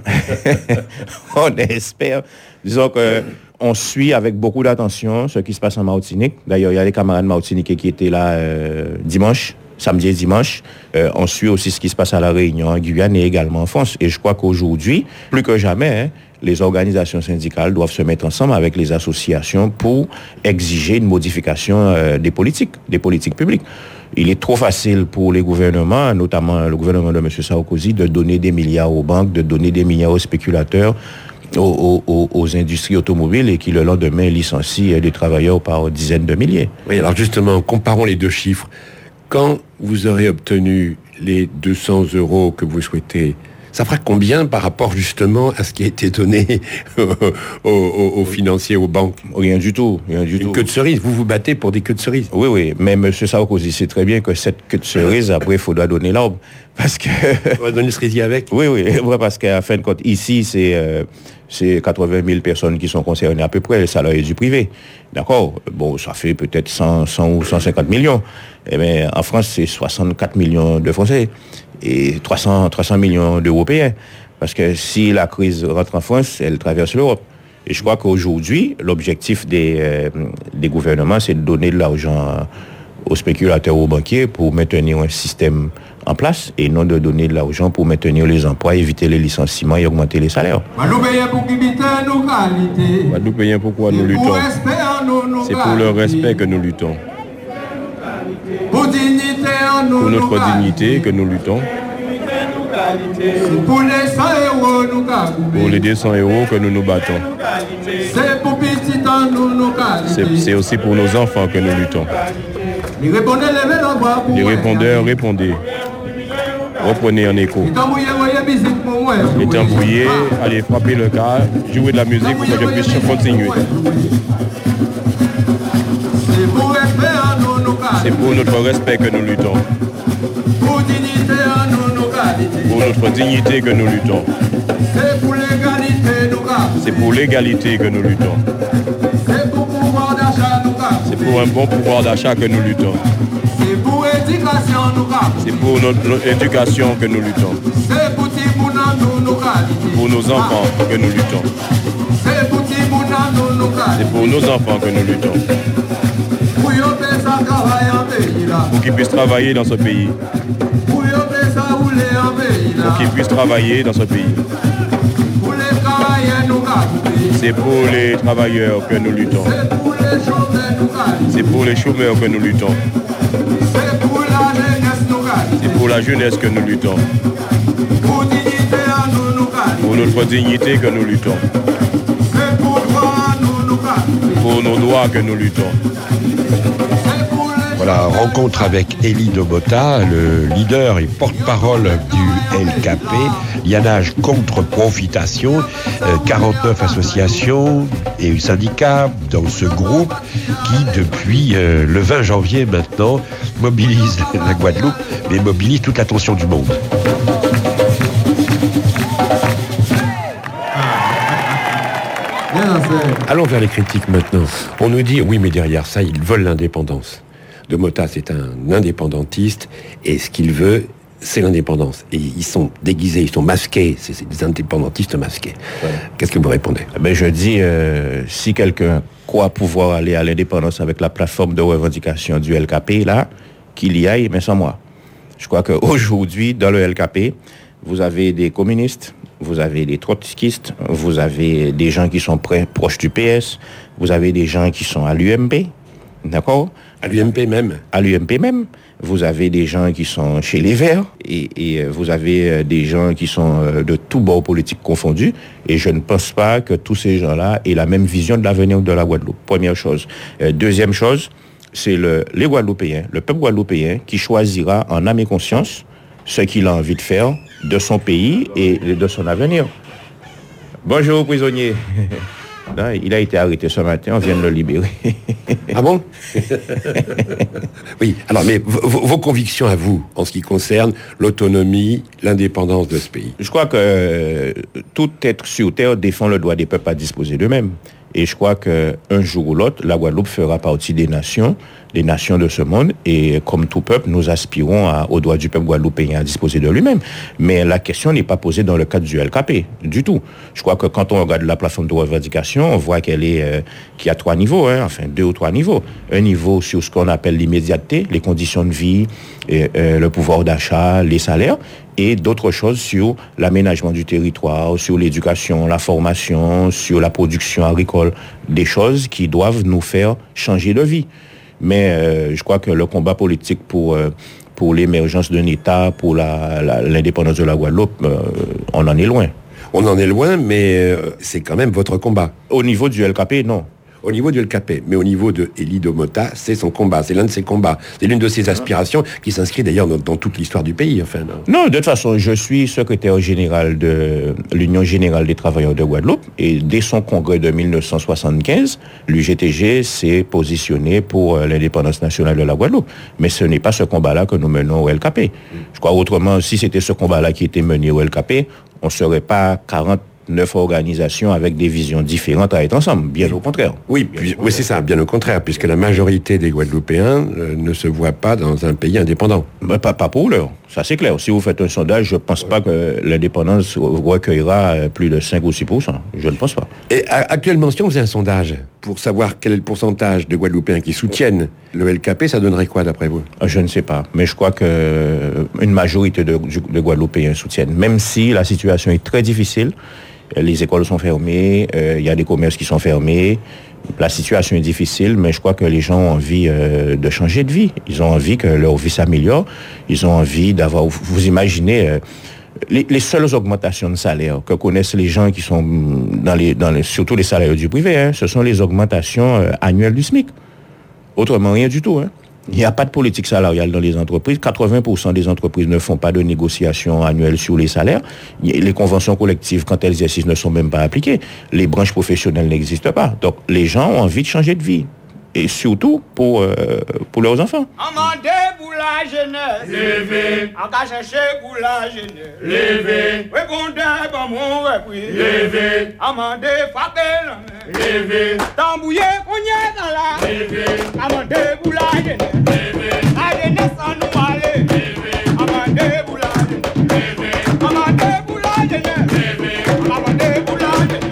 on espère. Disons que on suit avec beaucoup d'attention ce qui se passe en Martinique. D'ailleurs, il y a des camarades martiniquais qui étaient là euh, dimanche, samedi et dimanche. Euh, on suit aussi ce qui se passe à La Réunion, en Guyane et également en France. Et je crois qu'aujourd'hui, plus que jamais, hein, les organisations syndicales doivent se mettre ensemble avec les associations pour exiger une modification euh, des politiques, des politiques publiques. Il est trop facile pour les gouvernements, notamment le gouvernement de M. Sarkozy, de donner des milliards aux banques, de donner des milliards aux spéculateurs, Aux, aux, aux industries automobiles et qui le lendemain licencient des travailleurs par dizaines de milliers. Oui, alors justement, comparons les deux chiffres. Quand vous aurez obtenu les deux cents euros que vous souhaitez Ça fera combien par rapport justement à ce qui a été donné aux, aux, aux financiers, aux banques? Rien du tout, rien du Une tout. queue de cerise, vous vous battez pour des queues de cerise. Oui, oui, mais M. Sarkozy sait très bien que cette queue de cerise, après, il faudra donner l'arbre. Parce que... On va donner le cerisier avec. Oui, oui, parce qu'à fin de compte, ici, c'est... Euh, c'est quatre-vingt mille personnes qui sont concernées à peu près, les salariés du privé. D'accord? Bon, ça fait peut-être cent, cent ou cent cinquante millions. Eh bien, en France, c'est soixante-quatre millions de Français et trois cents, trois cents millions d'Européens. Parce que si la crise rentre en France, elle traverse l'Europe. Et je crois qu'aujourd'hui, l'objectif des, euh, des gouvernements, c'est de donner de l'argent aux spéculateurs, aux banquiers pour maintenir un système en place et non de donner de l'argent pour maintenir les emplois, éviter les licenciements et augmenter les salaires. Guadeloupéens, pourquoi nous luttons? C'est pour le respect que nous luttons. Pour notre dignité que nous luttons. Pour les deux cents euros que nous nous battons. C'est, c'est aussi pour nos enfants que nous luttons. Les répondeurs, répondez. Reprenez en écho. Les tambouillés, allez frapper le cas, jouer de la musique pour que je puisse continuer. C'est pour notre respect que nous luttons. Pour notre dignité que nous luttons. C'est pour l'égalité que nous luttons. C'est pour un bon pouvoir d'achat que nous luttons. C'est pour notre, notre éducation que nous luttons. Pour nos enfants que nous luttons. C'est pour nos enfants que nous luttons. Pour qu'ils puissent travailler dans ce pays. Pour qu'ils puissent travailler dans ce pays. C'est pour les travailleurs que nous luttons. C'est pour les chômeurs que nous luttons. C'est pour la jeunesse que nous luttons. Pour notre dignité que nous luttons. Pour nos droits que nous luttons. Voilà, rencontre avec Elie Domota, le leader et porte-parole du L K P, lianage contre profitation, euh, quarante-neuf associations et syndicats dans ce groupe qui, depuis euh, le vingt janvier maintenant, mobilise la Guadeloupe, mais mobilise toute l'attention du monde. Allons vers les critiques maintenant. On nous dit, oui, mais derrière ça, ils veulent l'indépendance. Domota, c'est un indépendantiste, et ce qu'il veut, c'est l'indépendance. Et ils sont déguisés, ils sont masqués, c'est, c'est des indépendantistes masqués. Ouais. Qu'est-ce que vous répondez? Ben, je dis, euh, si quelqu'un croit pouvoir aller à l'indépendance avec la plateforme de revendication du L K P, là, qu'il y aille, mais sans moi. Je crois qu'aujourd'hui, dans le L K P, vous avez des communistes, vous avez des trotskistes, vous avez des gens qui sont près, proches du P S, vous avez des gens qui sont à l'U M P, d'accord? À l'U M P même. À l'U M P même. Vous avez des gens qui sont chez les Verts et, et vous avez des gens qui sont de tous bords politiques confondus. Et je ne pense pas que tous ces gens-là aient la même vision de l'avenir de la Guadeloupe. Première chose. Euh, deuxième chose, c'est le, les Guadeloupéens, le peuple guadeloupéen qui choisira en âme et conscience ce qu'il a envie de faire de son pays et de son avenir. Bonjour, prisonnier. Là, il a été arrêté ce matin, on vient de le libérer. Ah bon? Oui, alors mais v- vos convictions à vous, en ce qui concerne l'autonomie, l'indépendance de ce pays? Je crois que euh, tout être sur Terre défend le droit des peuples à disposer d'eux-mêmes. Et je crois qu'un jour ou l'autre, la Guadeloupe fera partie des nations, des nations de ce monde. Et comme tout peuple, nous aspirons à, au droit du peuple guadeloupéen à disposer de lui-même. Mais la question n'est pas posée dans le cadre du L K P, du tout. Je crois que quand on regarde la plateforme de revendication, on voit qu'elle est, euh, qu'il y a trois niveaux, hein, enfin deux ou trois niveaux. Un niveau sur ce qu'on appelle l'immédiateté, les conditions de vie, et, euh, le pouvoir d'achat, les salaires. Et d'autres choses sur l'aménagement du territoire, sur l'éducation, la formation, sur la production agricole, des choses qui doivent nous faire changer de vie. Mais euh, je crois que le combat politique pour, euh, pour l'émergence d'un État, pour la, la, l'indépendance de la Guadeloupe, euh, on en est loin. On en est loin, mais euh, c'est quand même votre combat. Au niveau du L K P, non. au niveau du L K P. Mais au niveau de Elie Domota, c'est son combat, c'est l'un de ses combats. C'est l'une de ses aspirations qui s'inscrit d'ailleurs dans, dans toute l'histoire du pays. Enfin, non. non, de toute façon, je suis secrétaire général de l'Union générale des travailleurs de Guadeloupe et dès son congrès de dix-neuf cent soixante-quinze, l'U G T G s'est positionné pour l'indépendance nationale de la Guadeloupe. Mais ce n'est pas ce combat-là que nous menons au L K P. Je crois autrement, si c'était ce combat-là qui était mené au L K P, on ne serait pas quarante-neuf organisations avec des visions différentes à être ensemble, bien au contraire. Oui, puis, oui c'est ça, bien au contraire, puisque la majorité des Guadeloupéens euh, ne se voient pas dans un pays indépendant. Mais pas, pas pour l'heure, ça c'est clair. Si vous faites un sondage, je ne pense pas que l'indépendance recueillera plus de cinq ou six pour cent. Je ne pense pas. Et actuellement, si on faisait un sondage pour savoir quel est le pourcentage de Guadeloupéens qui soutiennent le L K P, ça donnerait quoi d'après vous? Je ne sais pas, mais je crois qu'une majorité de, de Guadeloupéens soutiennent, même si la situation est très difficile. Les écoles sont fermées, il euh, y a des commerces qui sont fermés. La situation est difficile, mais je crois que les gens ont envie euh, de changer de vie. Ils ont envie que leur vie s'améliore. Ils ont envie d'avoir... Vous imaginez... Euh, les, les seules augmentations de salaire que connaissent les gens qui sont dans les... Dans les surtout les salaires du privé, hein, ce sont les augmentations euh, annuelles du SMIC. Autrement, rien du tout, hein. Il n'y a pas de politique salariale dans les entreprises. quatre-vingts pour cent des entreprises ne font pas de négociations annuelles sur les salaires. Les conventions collectives, quand elles existent, ne sont même pas appliquées. Les branches professionnelles n'existent pas. Donc, les gens ont envie de changer de vie. Et surtout pour, euh, pour leurs enfants. Amandé pour la jeunesse. Levez. En cas chercher pour la jeunesse. Levez. Répondez pour mon repris. Levez. Amandé frappez la main. Levez. Tambouillé cogné dans la. Levez. Amandé pour la jeunesse. Levez. La jeunesse en nous aller. Levez. Amandé pour la jeunesse. Levez. Amandé pour la jeunesse. Levez. Amandé pour la jeunesse.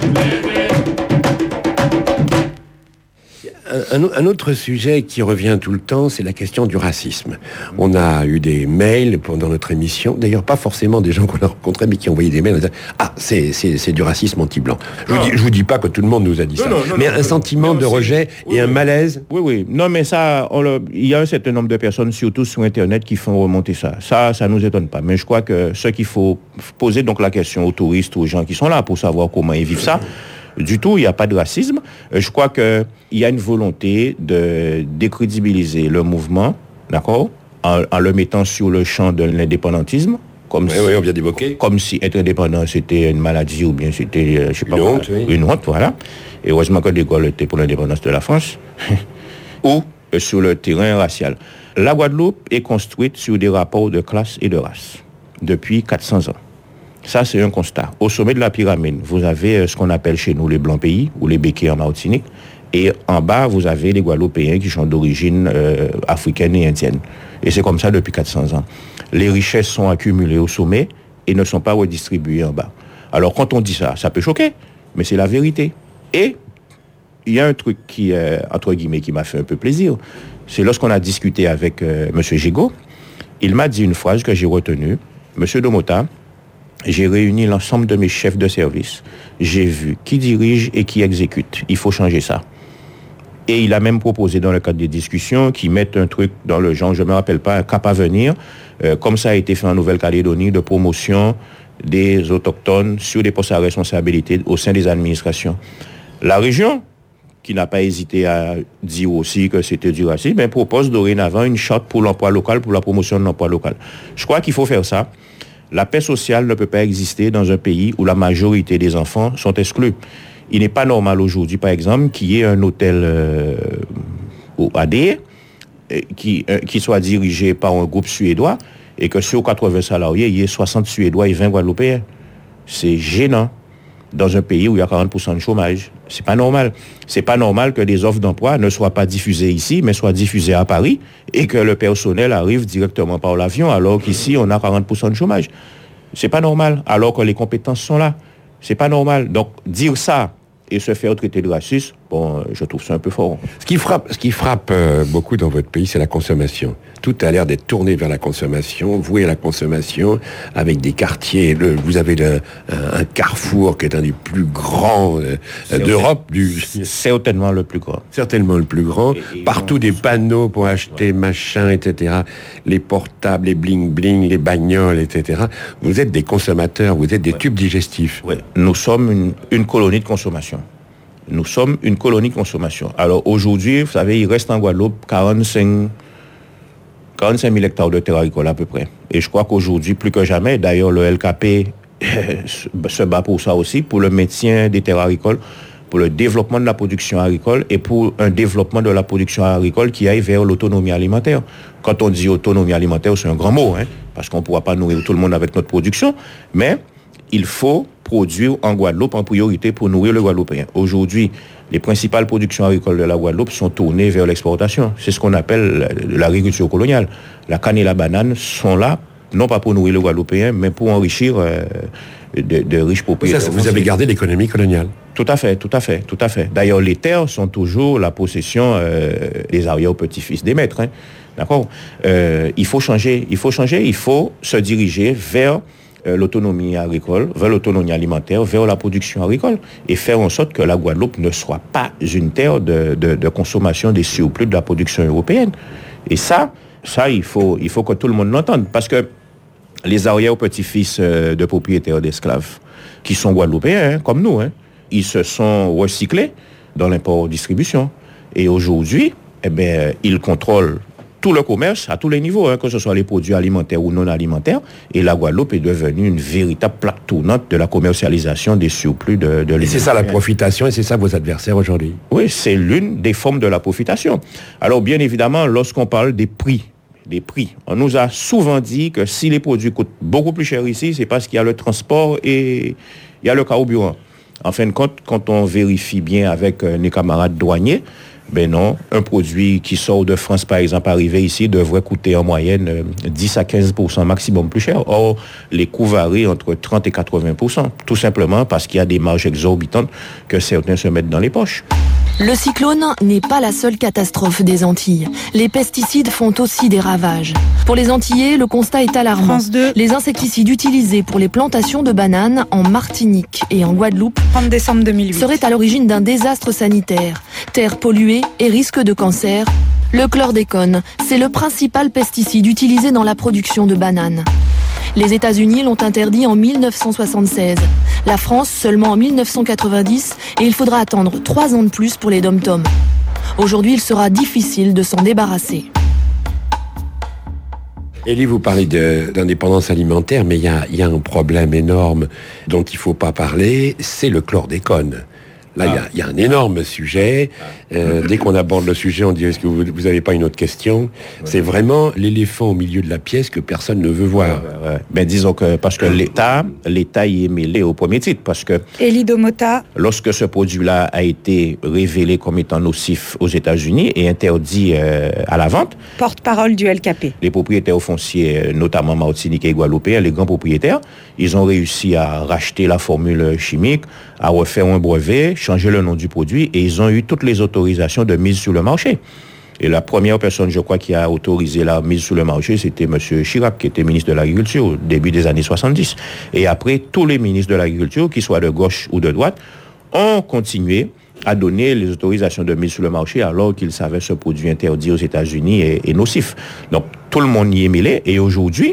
Un, un autre sujet qui revient tout le temps, c'est la question du racisme. On a eu des mails pendant notre émission, d'ailleurs pas forcément des gens qu'on a rencontrés, mais qui ont envoyé des mails en disant « Ah, c'est, c'est, c'est du racisme anti-blanc ». Je vous dis, je vous dis pas que tout le monde nous a dit non, ça, non, non, mais non, un non, sentiment non, de rejet oui, et oui, un malaise. Oui, oui. Non, mais ça, on le, il y a un certain nombre de personnes, surtout sur Internet, qui font remonter ça. Ça, ça nous étonne pas. Mais je crois que ce qu'il faut poser donc la question aux touristes, aux gens qui sont là pour savoir comment ils vivent ça. Du tout, il n'y a pas de racisme. Je crois qu'il y a une volonté de décrédibiliser le mouvement, d'accord, en, en le mettant sur le champ de l'indépendantisme. Comme oui, si, oui, on vient d'évoquer. Comme si être indépendant, c'était une maladie ou bien c'était, je sais pas, une quoi, honte, oui. Une honte, voilà. Et heureusement que De Gaulle était pour l'indépendance de la France. Ou sur le terrain racial. La Guadeloupe est construite sur des rapports de classe et de race depuis quatre cents ans. Ça, c'est un constat. Au sommet de la pyramide, vous avez ce qu'on appelle chez nous les Blancs Pays, ou les Békés en Martinique, et en bas, vous avez les Guadeloupéens qui sont d'origine euh, africaine et indienne. Et c'est comme ça depuis quatre cents ans. Les richesses sont accumulées au sommet et ne sont pas redistribuées en bas. Alors, quand on dit ça, ça peut choquer, mais c'est la vérité. Et il y a un truc qui, euh, entre guillemets, qui m'a fait un peu plaisir. C'est lorsqu'on a discuté avec euh, M. Gigot, il m'a dit une phrase que j'ai retenue. M. Domota, j'ai réuni l'ensemble de mes chefs de service. J'ai vu qui dirige et qui exécute. Il faut changer ça. Et il a même proposé dans le cadre des discussions qu'ils mettent un truc dans le genre, je ne me rappelle pas, un cap à venir, euh, comme ça a été fait en Nouvelle-Calédonie, de promotion des autochtones sur des postes à responsabilité au sein des administrations. La région, qui n'a pas hésité à dire aussi que c'était du racisme, mais propose dorénavant une charte pour l'emploi local, pour la promotion de l'emploi local. Je crois qu'il faut faire ça. La paix sociale ne peut pas exister dans un pays où la majorité des enfants sont exclus. Il n'est pas normal aujourd'hui, par exemple, qu'il y ait un hôtel euh, au A D euh, qui, euh, qui soit dirigé par un groupe suédois et que sur quatre-vingts salariés, il y ait soixante Suédois et vingt Guadeloupéens. C'est gênant dans un pays où il y a quarante pour cent de chômage. C'est pas normal. C'est pas normal que des offres d'emploi ne soient pas diffusées ici, mais soient diffusées à Paris et que le personnel arrive directement par l'avion alors qu'ici, on a quarante pour cent de chômage. C'est pas normal, alors que les compétences sont là. C'est pas normal. Donc, dire ça et se faire traiter de raciste, bon, je trouve ça un peu fort. Ce qui frappe, ce qui frappe euh, beaucoup dans votre pays, c'est la consommation. Tout a l'air d'être tourné vers la consommation, voué à la consommation, avec des quartiers. Le, vous avez le, un, un Carrefour qui est un des plus grands euh, d'Europe. Du, certainement le plus grand. Certainement le plus grand. Et, et Partout des panneaux pour acheter machin, et cetera. Les portables, les bling-bling, les bagnoles, et cetera. Vous êtes des consommateurs, vous êtes des ouais. tubes digestifs. Oui, nous sommes une, une colonie de consommation. Nous sommes une colonie de consommation. Alors aujourd'hui, vous savez, il reste en Guadeloupe quarante-cinq mille hectares de terres agricoles à peu près. Et je crois qu'aujourd'hui, plus que jamais, d'ailleurs le L K P se bat pour ça aussi, pour le maintien des terres agricoles, pour le développement de la production agricole et pour un développement de la production agricole qui aille vers l'autonomie alimentaire. Quand on dit autonomie alimentaire, c'est un grand mot, hein, parce qu'on ne pourra pas nourrir tout le monde avec notre production, mais il faut produire en Guadeloupe en priorité pour nourrir le Guadeloupéen. Aujourd'hui, les principales productions agricoles de la Guadeloupe sont tournées vers l'exportation. C'est ce qu'on appelle l'agriculture coloniale. La canne et la banane sont là, non pas pour nourrir le Guadeloupéen, mais pour enrichir euh, de, de riches propriétaires. Ça, vous avez gardé l'économie coloniale. Tout à fait, tout à fait, tout à fait. D'ailleurs, les terres sont toujours la possession euh, des arrière-petits-fils des maîtres. Hein. D'accord euh, Il faut changer, il faut changer, il faut se diriger vers euh, l'autonomie agricole, vers l'autonomie alimentaire, vers la production agricole et faire en sorte que la Guadeloupe ne soit pas une terre de, de, de consommation des surplus de la production européenne. Et ça, ça il faut, il faut que tout le monde l'entende parce que les arrière-petits-fils euh, de propriétaires d'esclaves qui sont guadeloupéens, hein, comme nous, hein, ils se sont recyclés dans l'import-distribution. Et aujourd'hui, eh bien, ils contrôlent tout le commerce à tous les niveaux, hein, que ce soit les produits alimentaires ou non alimentaires. Et la Guadeloupe est devenue une véritable plaque tournante de la commercialisation des surplus de, de Et c'est ça la profitation et c'est ça vos adversaires aujourd'hui. Oui, c'est l'une des formes de la profitation. Alors bien évidemment, lorsqu'on parle des prix, des prix, on nous a souvent dit que si les produits coûtent beaucoup plus cher ici, c'est parce qu'il y a le transport et il y a le carburant. En fin de compte, quand on vérifie bien avec euh, les camarades douaniers, ben non, un produit qui sort de France, par exemple, arrivé ici, devrait coûter en moyenne euh, dix à quinze pour cent maximum plus cher. Or, les coûts varient entre trente et quatre-vingts pour cent, tout simplement parce qu'il y a des marges exorbitantes que certains se mettent dans les poches. Le cyclone n'est pas la seule catastrophe des Antilles. Les pesticides font aussi des ravages. Pour les Antillais, le constat est alarmant. Les insecticides utilisés pour les plantations de bananes en Martinique et en Guadeloupe trente décembre deux mille huit seraient à l'origine d'un désastre sanitaire. Terre polluée et risque de cancer. Le chlordécone, c'est le principal pesticide utilisé dans la production de bananes. Les États-Unis l'ont interdit en mille neuf cent soixante-seize. La France seulement en mille neuf cent quatre-vingt-dix et il faudra attendre trois ans de plus pour les dom-toms. Aujourd'hui, il sera difficile de s'en débarrasser. Élie, vous parlez de, d'indépendance alimentaire, mais il y a, y a un problème énorme dont il ne faut pas parler, c'est le chlordécone. Là, il ah. y, y a un énorme sujet. Euh, dès qu'on aborde le sujet, on dit est-ce que vous n'avez pas une autre question ouais. C'est vraiment l'éléphant au milieu de la pièce que personne ne veut voir. Ouais, ouais. Ben, disons que parce que l'État, l'État y est mêlé au premier titre, parce que Élie Domota, lorsque ce produit-là a été révélé comme étant nocif aux États-Unis et interdit euh, à la vente, porte-parole du L K P, les propriétaires fonciers, notamment Martinique et Guadeloupéens, les grands propriétaires, ils ont réussi à racheter la formule chimique, à refaire un brevet, changer le nom du produit et ils ont eu toutes les autorisations de mise sur le marché. Et la première personne, je crois, qui a autorisé la mise sur le marché, c'était M. Chirac, qui était ministre de l'Agriculture au début des années soixante-dix. Et après, tous les ministres de l'Agriculture, qu'ils soient de gauche ou de droite, ont continué à donner les autorisations de mise sur le marché alors qu'ils savaient ce produit interdit aux États-Unis et, et nocif. Donc, tout le monde y est mêlé. Et aujourd'hui,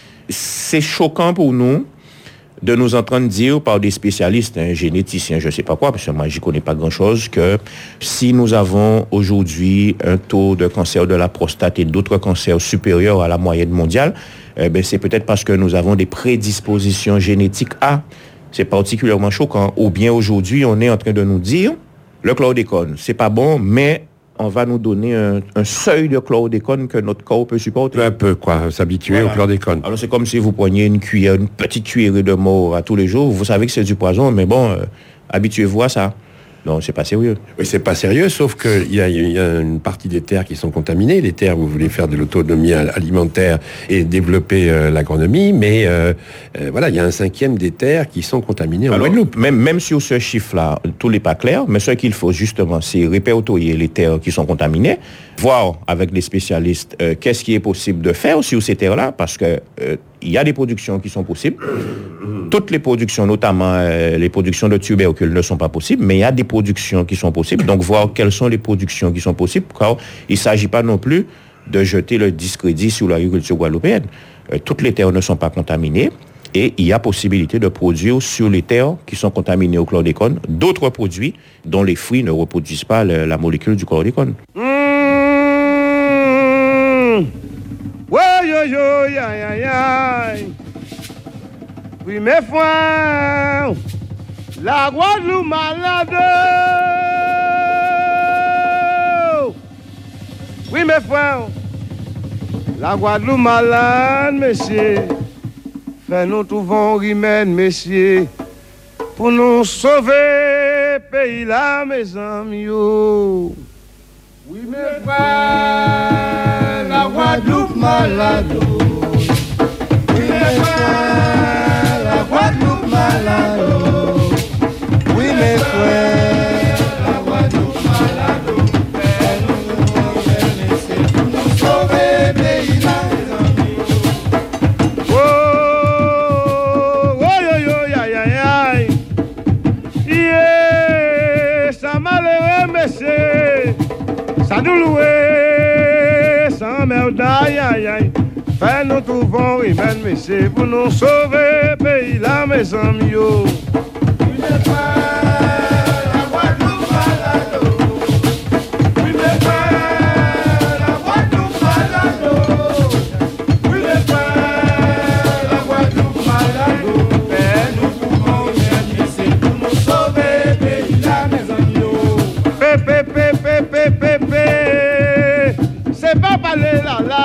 c'est choquant pour nous de nous entendre dire par des spécialistes, un généticien, je ne sais pas quoi, parce que moi, je n'y connais pas grand-chose, que si nous avons aujourd'hui un taux de cancer de la prostate et d'autres cancers supérieurs à la moyenne mondiale, eh ben, c'est peut-être parce que nous avons des prédispositions génétiques à. C'est particulièrement choquant. Ou bien aujourd'hui, on est en train de nous dire, le chlordécone, c'est pas bon, mais on va nous donner un, un seuil de chlordécone que notre corps peut supporter. Un peu, quoi, s'habituer voilà. au chlordécone. Alors c'est comme si vous preniez une cuillère, une petite cuillerée de mort à tous les jours. Vous savez que c'est du poison, mais bon, euh, habituez-vous à ça. Non, c'est pas sérieux. Oui, c'est pas sérieux, sauf qu'il y a, y a une partie des terres qui sont contaminées. Les terres, vous voulez faire de l'autonomie alimentaire et développer euh, l'agronomie, mais euh, euh, voilà, il y a un cinquième des terres qui sont contaminées en Guadeloupe. Même, même sur ce chiffre-là, tout n'est pas clair, mais ce qu'il faut justement, c'est répertorier les terres qui sont contaminées, voir avec les spécialistes euh, qu'est-ce qui est possible de faire sur ces terres-là, parce que euh, il y a des productions qui sont possibles. Toutes les productions, notamment euh, les productions de tubercules, ne sont pas possibles, mais il y a des productions qui sont possibles. Donc, voir quelles sont les productions qui sont possibles, car il ne s'agit pas non plus de jeter le discrédit sur l'agriculture guadeloupéenne. Euh, toutes les terres ne sont pas contaminées. Et il y a possibilité de produire sur les terres qui sont contaminées au chlordécone d'autres produits dont les fruits ne reproduisent pas le, la molécule du chlordécone. Mmh. Ouais, yo, yo, ya, ya, ya. Oui, mes frères, la Guadeloupe malade. Oui, mes frères, la Guadeloupe malade, messieurs. Fait nous trouvons remède, messieurs, pour nous sauver, pays là, mes amis. Oh. Oui, mes frères, la Guadeloupe malade. Oui, mes frères, la Guadeloupe malade. Oui, mes frères, la Guadeloupe malade. Pour nous sauver, pays là, mes amis. Oh, oh, yo, yo, ya, ya, ya. Yeah, ça malheureux, messieurs. Ça nous louer, sans merde, aïe, aïe, aïe. Fait nous trouvons, remède, messieurs, pour nous sauver, pays là, mes amis, yo. Oui, mes frères, la Guadeloupe malade. Oui, mes frères, la Guadeloupe malade. Oui, mes frères, la Guadeloupe malade. Fait nous trouvons, remède, messieurs, pour nous sauver, pays là, mes amis, yo. Pépé, pépé, pépé, pépé. C'est pas parler là, là.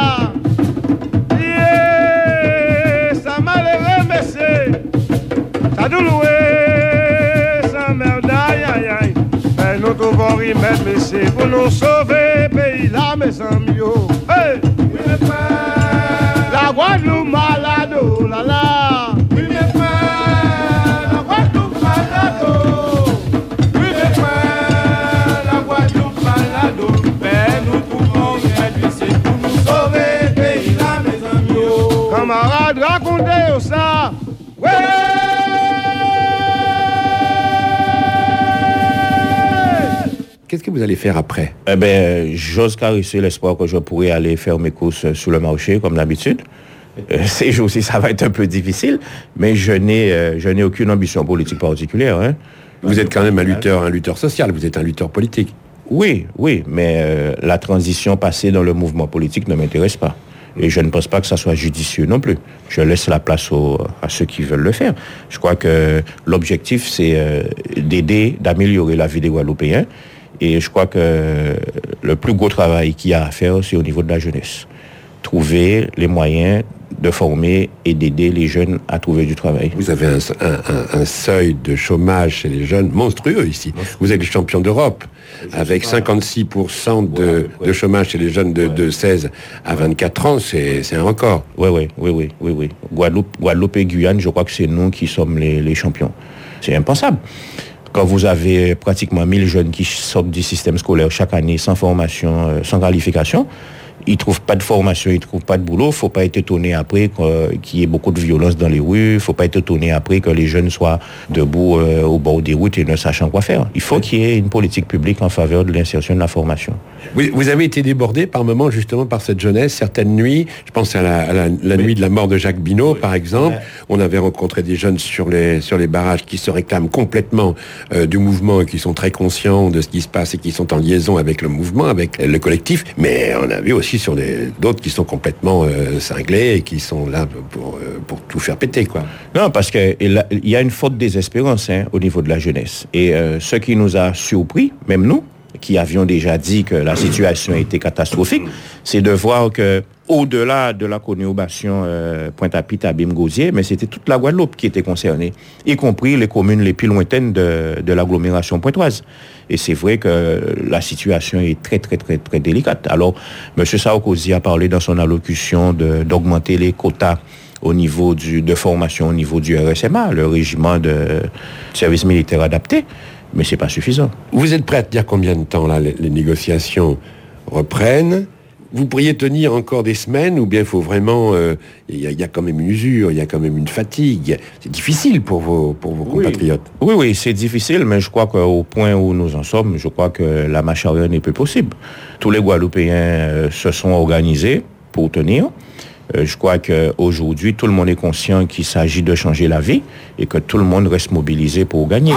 Yeah, ça malheureux, messieurs. Ça nous louer, ça merde, aïe, aïe, aïe. Mais nous trouvons remède, messieurs, pour nous sauver, pays là, mes amis, yo. Hey! Oui, mes frères, la Guadeloupe malade, oh là là. Oui, mes frères, la Guadeloupe malade, oh. Oui, mes frères, la Guadeloupe malade, oh. Mais nous trouvons remède, messieurs, pour nous sauver, pays là, mes amis, yo. Camarades, racontez ça. Ouais! Qu'est-ce que vous allez faire après? Eh bien, j'ose caresser l'espoir que je pourrai aller faire mes courses sur le marché, comme d'habitude. Euh, ces jours-ci, ça va être un peu difficile, mais je n'ai, euh, je n'ai aucune ambition politique particulière. Hein. Vous êtes quand même un lutteur, un lutteur social, vous êtes un lutteur politique. Oui, oui, mais euh, la transition passée dans le mouvement politique ne m'intéresse pas. Et je ne pense pas que ça soit judicieux non plus. Je laisse la place aux, à ceux qui veulent le faire. Je crois que l'objectif, c'est euh, d'aider, d'améliorer la vie des Guadeloupéens. Et je crois que le plus gros travail qu'il y a à faire, c'est au niveau de la jeunesse. Trouver les moyens de former et d'aider les jeunes à trouver du travail. Vous avez un, un, un, un seuil de chômage chez les jeunes monstrueux ici. Vous êtes le champion d'Europe, avec cinquante-six pour cent de, de chômage chez les jeunes de, de seize à vingt-quatre ans, c'est, c'est un record. Oui, oui, oui, oui, oui, oui. Guadeloupe, Guadeloupe et Guyane, je crois que c'est nous qui sommes les, les champions. C'est impensable. Quand vous avez pratiquement mille jeunes qui sortent du système scolaire chaque année sans formation, sans qualification, ils ne trouvent pas de formation, ils ne trouvent pas de boulot. Il ne faut pas être étonné après qu'il y ait beaucoup de violence dans les rues. Il ne faut pas être étonné après que les jeunes soient debout euh, au bord des routes et ne sachant quoi faire. Il faut qu'il y ait une politique publique en faveur de l'insertion de la formation. Oui, vous avez été débordé par moments justement par cette jeunesse. Certaines nuits, je pense à la, à la, la nuit de la mort de Jacques Binot, par exemple. On avait rencontré des jeunes sur les, sur les barrages qui se réclament complètement euh, du mouvement et qui sont très conscients de ce qui se passe et qui sont en liaison avec le mouvement, avec le collectif. Mais on a vu aussi sur des, d'autres qui sont complètement euh, cinglés et qui sont là pour, euh, pour tout faire péter, quoi. Non, parce qu'il y a une forte désespérance hein, au niveau de la jeunesse. Et euh, ce qui nous a surpris, même nous, qui avions déjà dit que la situation était catastrophique, c'est de voir que au-delà de la conurbation euh, Pointe-à-Pitre, Abîme-Gosier, mais c'était toute la Guadeloupe qui était concernée, y compris les communes les plus lointaines de, de l'agglomération pointoise. Et c'est vrai que la situation est très, très, très, très délicate. Alors, M. Sarkozy a parlé dans son allocution de, d'augmenter les quotas au niveau du, de formation, au niveau du R S M A, le régiment de service militaire adapté, mais c'est pas suffisant. Vous êtes prêt à dire combien de temps, là, les, les négociations reprennent? Vous pourriez tenir encore des semaines ou bien il faut vraiment... Il euh, y, y a quand même une usure, il y a quand même une fatigue. C'est difficile pour vos, pour vos oui. compatriotes. Oui, oui, c'est difficile, mais je crois qu'au point où nous en sommes, je crois que la marche arrière n'est plus possible. Tous les Guadeloupéens euh, se sont organisés pour tenir. Euh, je crois qu'aujourd'hui, tout le monde est conscient qu'il s'agit de changer la vie et que tout le monde reste mobilisé pour gagner.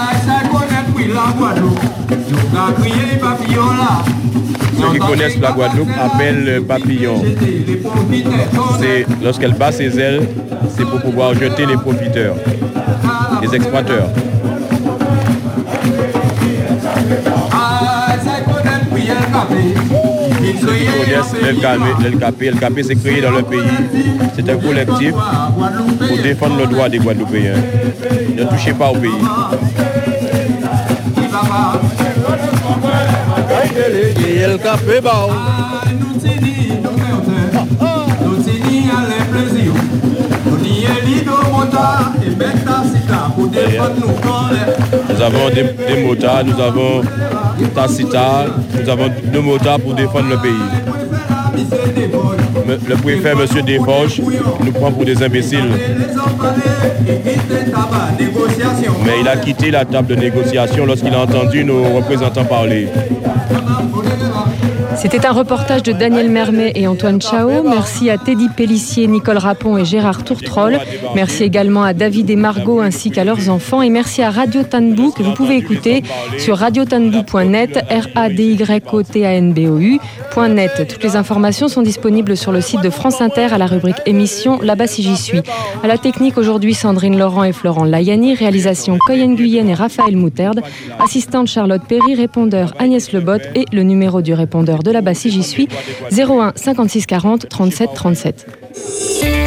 Ceux qui connaissent la Guadeloupe appellent le papillon. C'est, lorsqu'elle bat ses ailes, c'est pour pouvoir jeter les profiteurs, les exploiteurs. Ceux qui connaissent l'L K P, l'L K P s'est créé dans le pays. C'est un collectif pour défendre le droit des Guadeloupéens. Ne touchez pas au pays. L K P bah. Nous avons des, des motards, nous avons Tacita, nous avons deux motards pour défendre le pays. Le préfet, M. Desforges, nous prend pour des imbéciles. Mais il a quitté la table de négociation lorsqu'il a entendu nos représentants parler. C'était un reportage de Daniel Mermet et Antoine Chao. Merci à Teddy Pellissier, Nicole Rapon et Gérard Tourtrol. Merci également à David et Margot ainsi qu'à leurs enfants. Et merci à Radio Tanbou que vous pouvez écouter sur radio tanbou point net, R A D Y O T A N B O U point net. Toutes les informations sont disponibles sur le site de France Inter à la rubrique émission Là-bas si j'y suis. À la technique aujourd'hui, Sandrine Laurent et Florent Layani. Réalisation Coyen Guyenne et Raphaël Mouterde. Assistante Charlotte Perry. Répondeur Agnès Lebotte. Et le numéro du répondeur de Là-bas si j'y suis, zéro un cinquante-six quarante trente-sept trente-sept.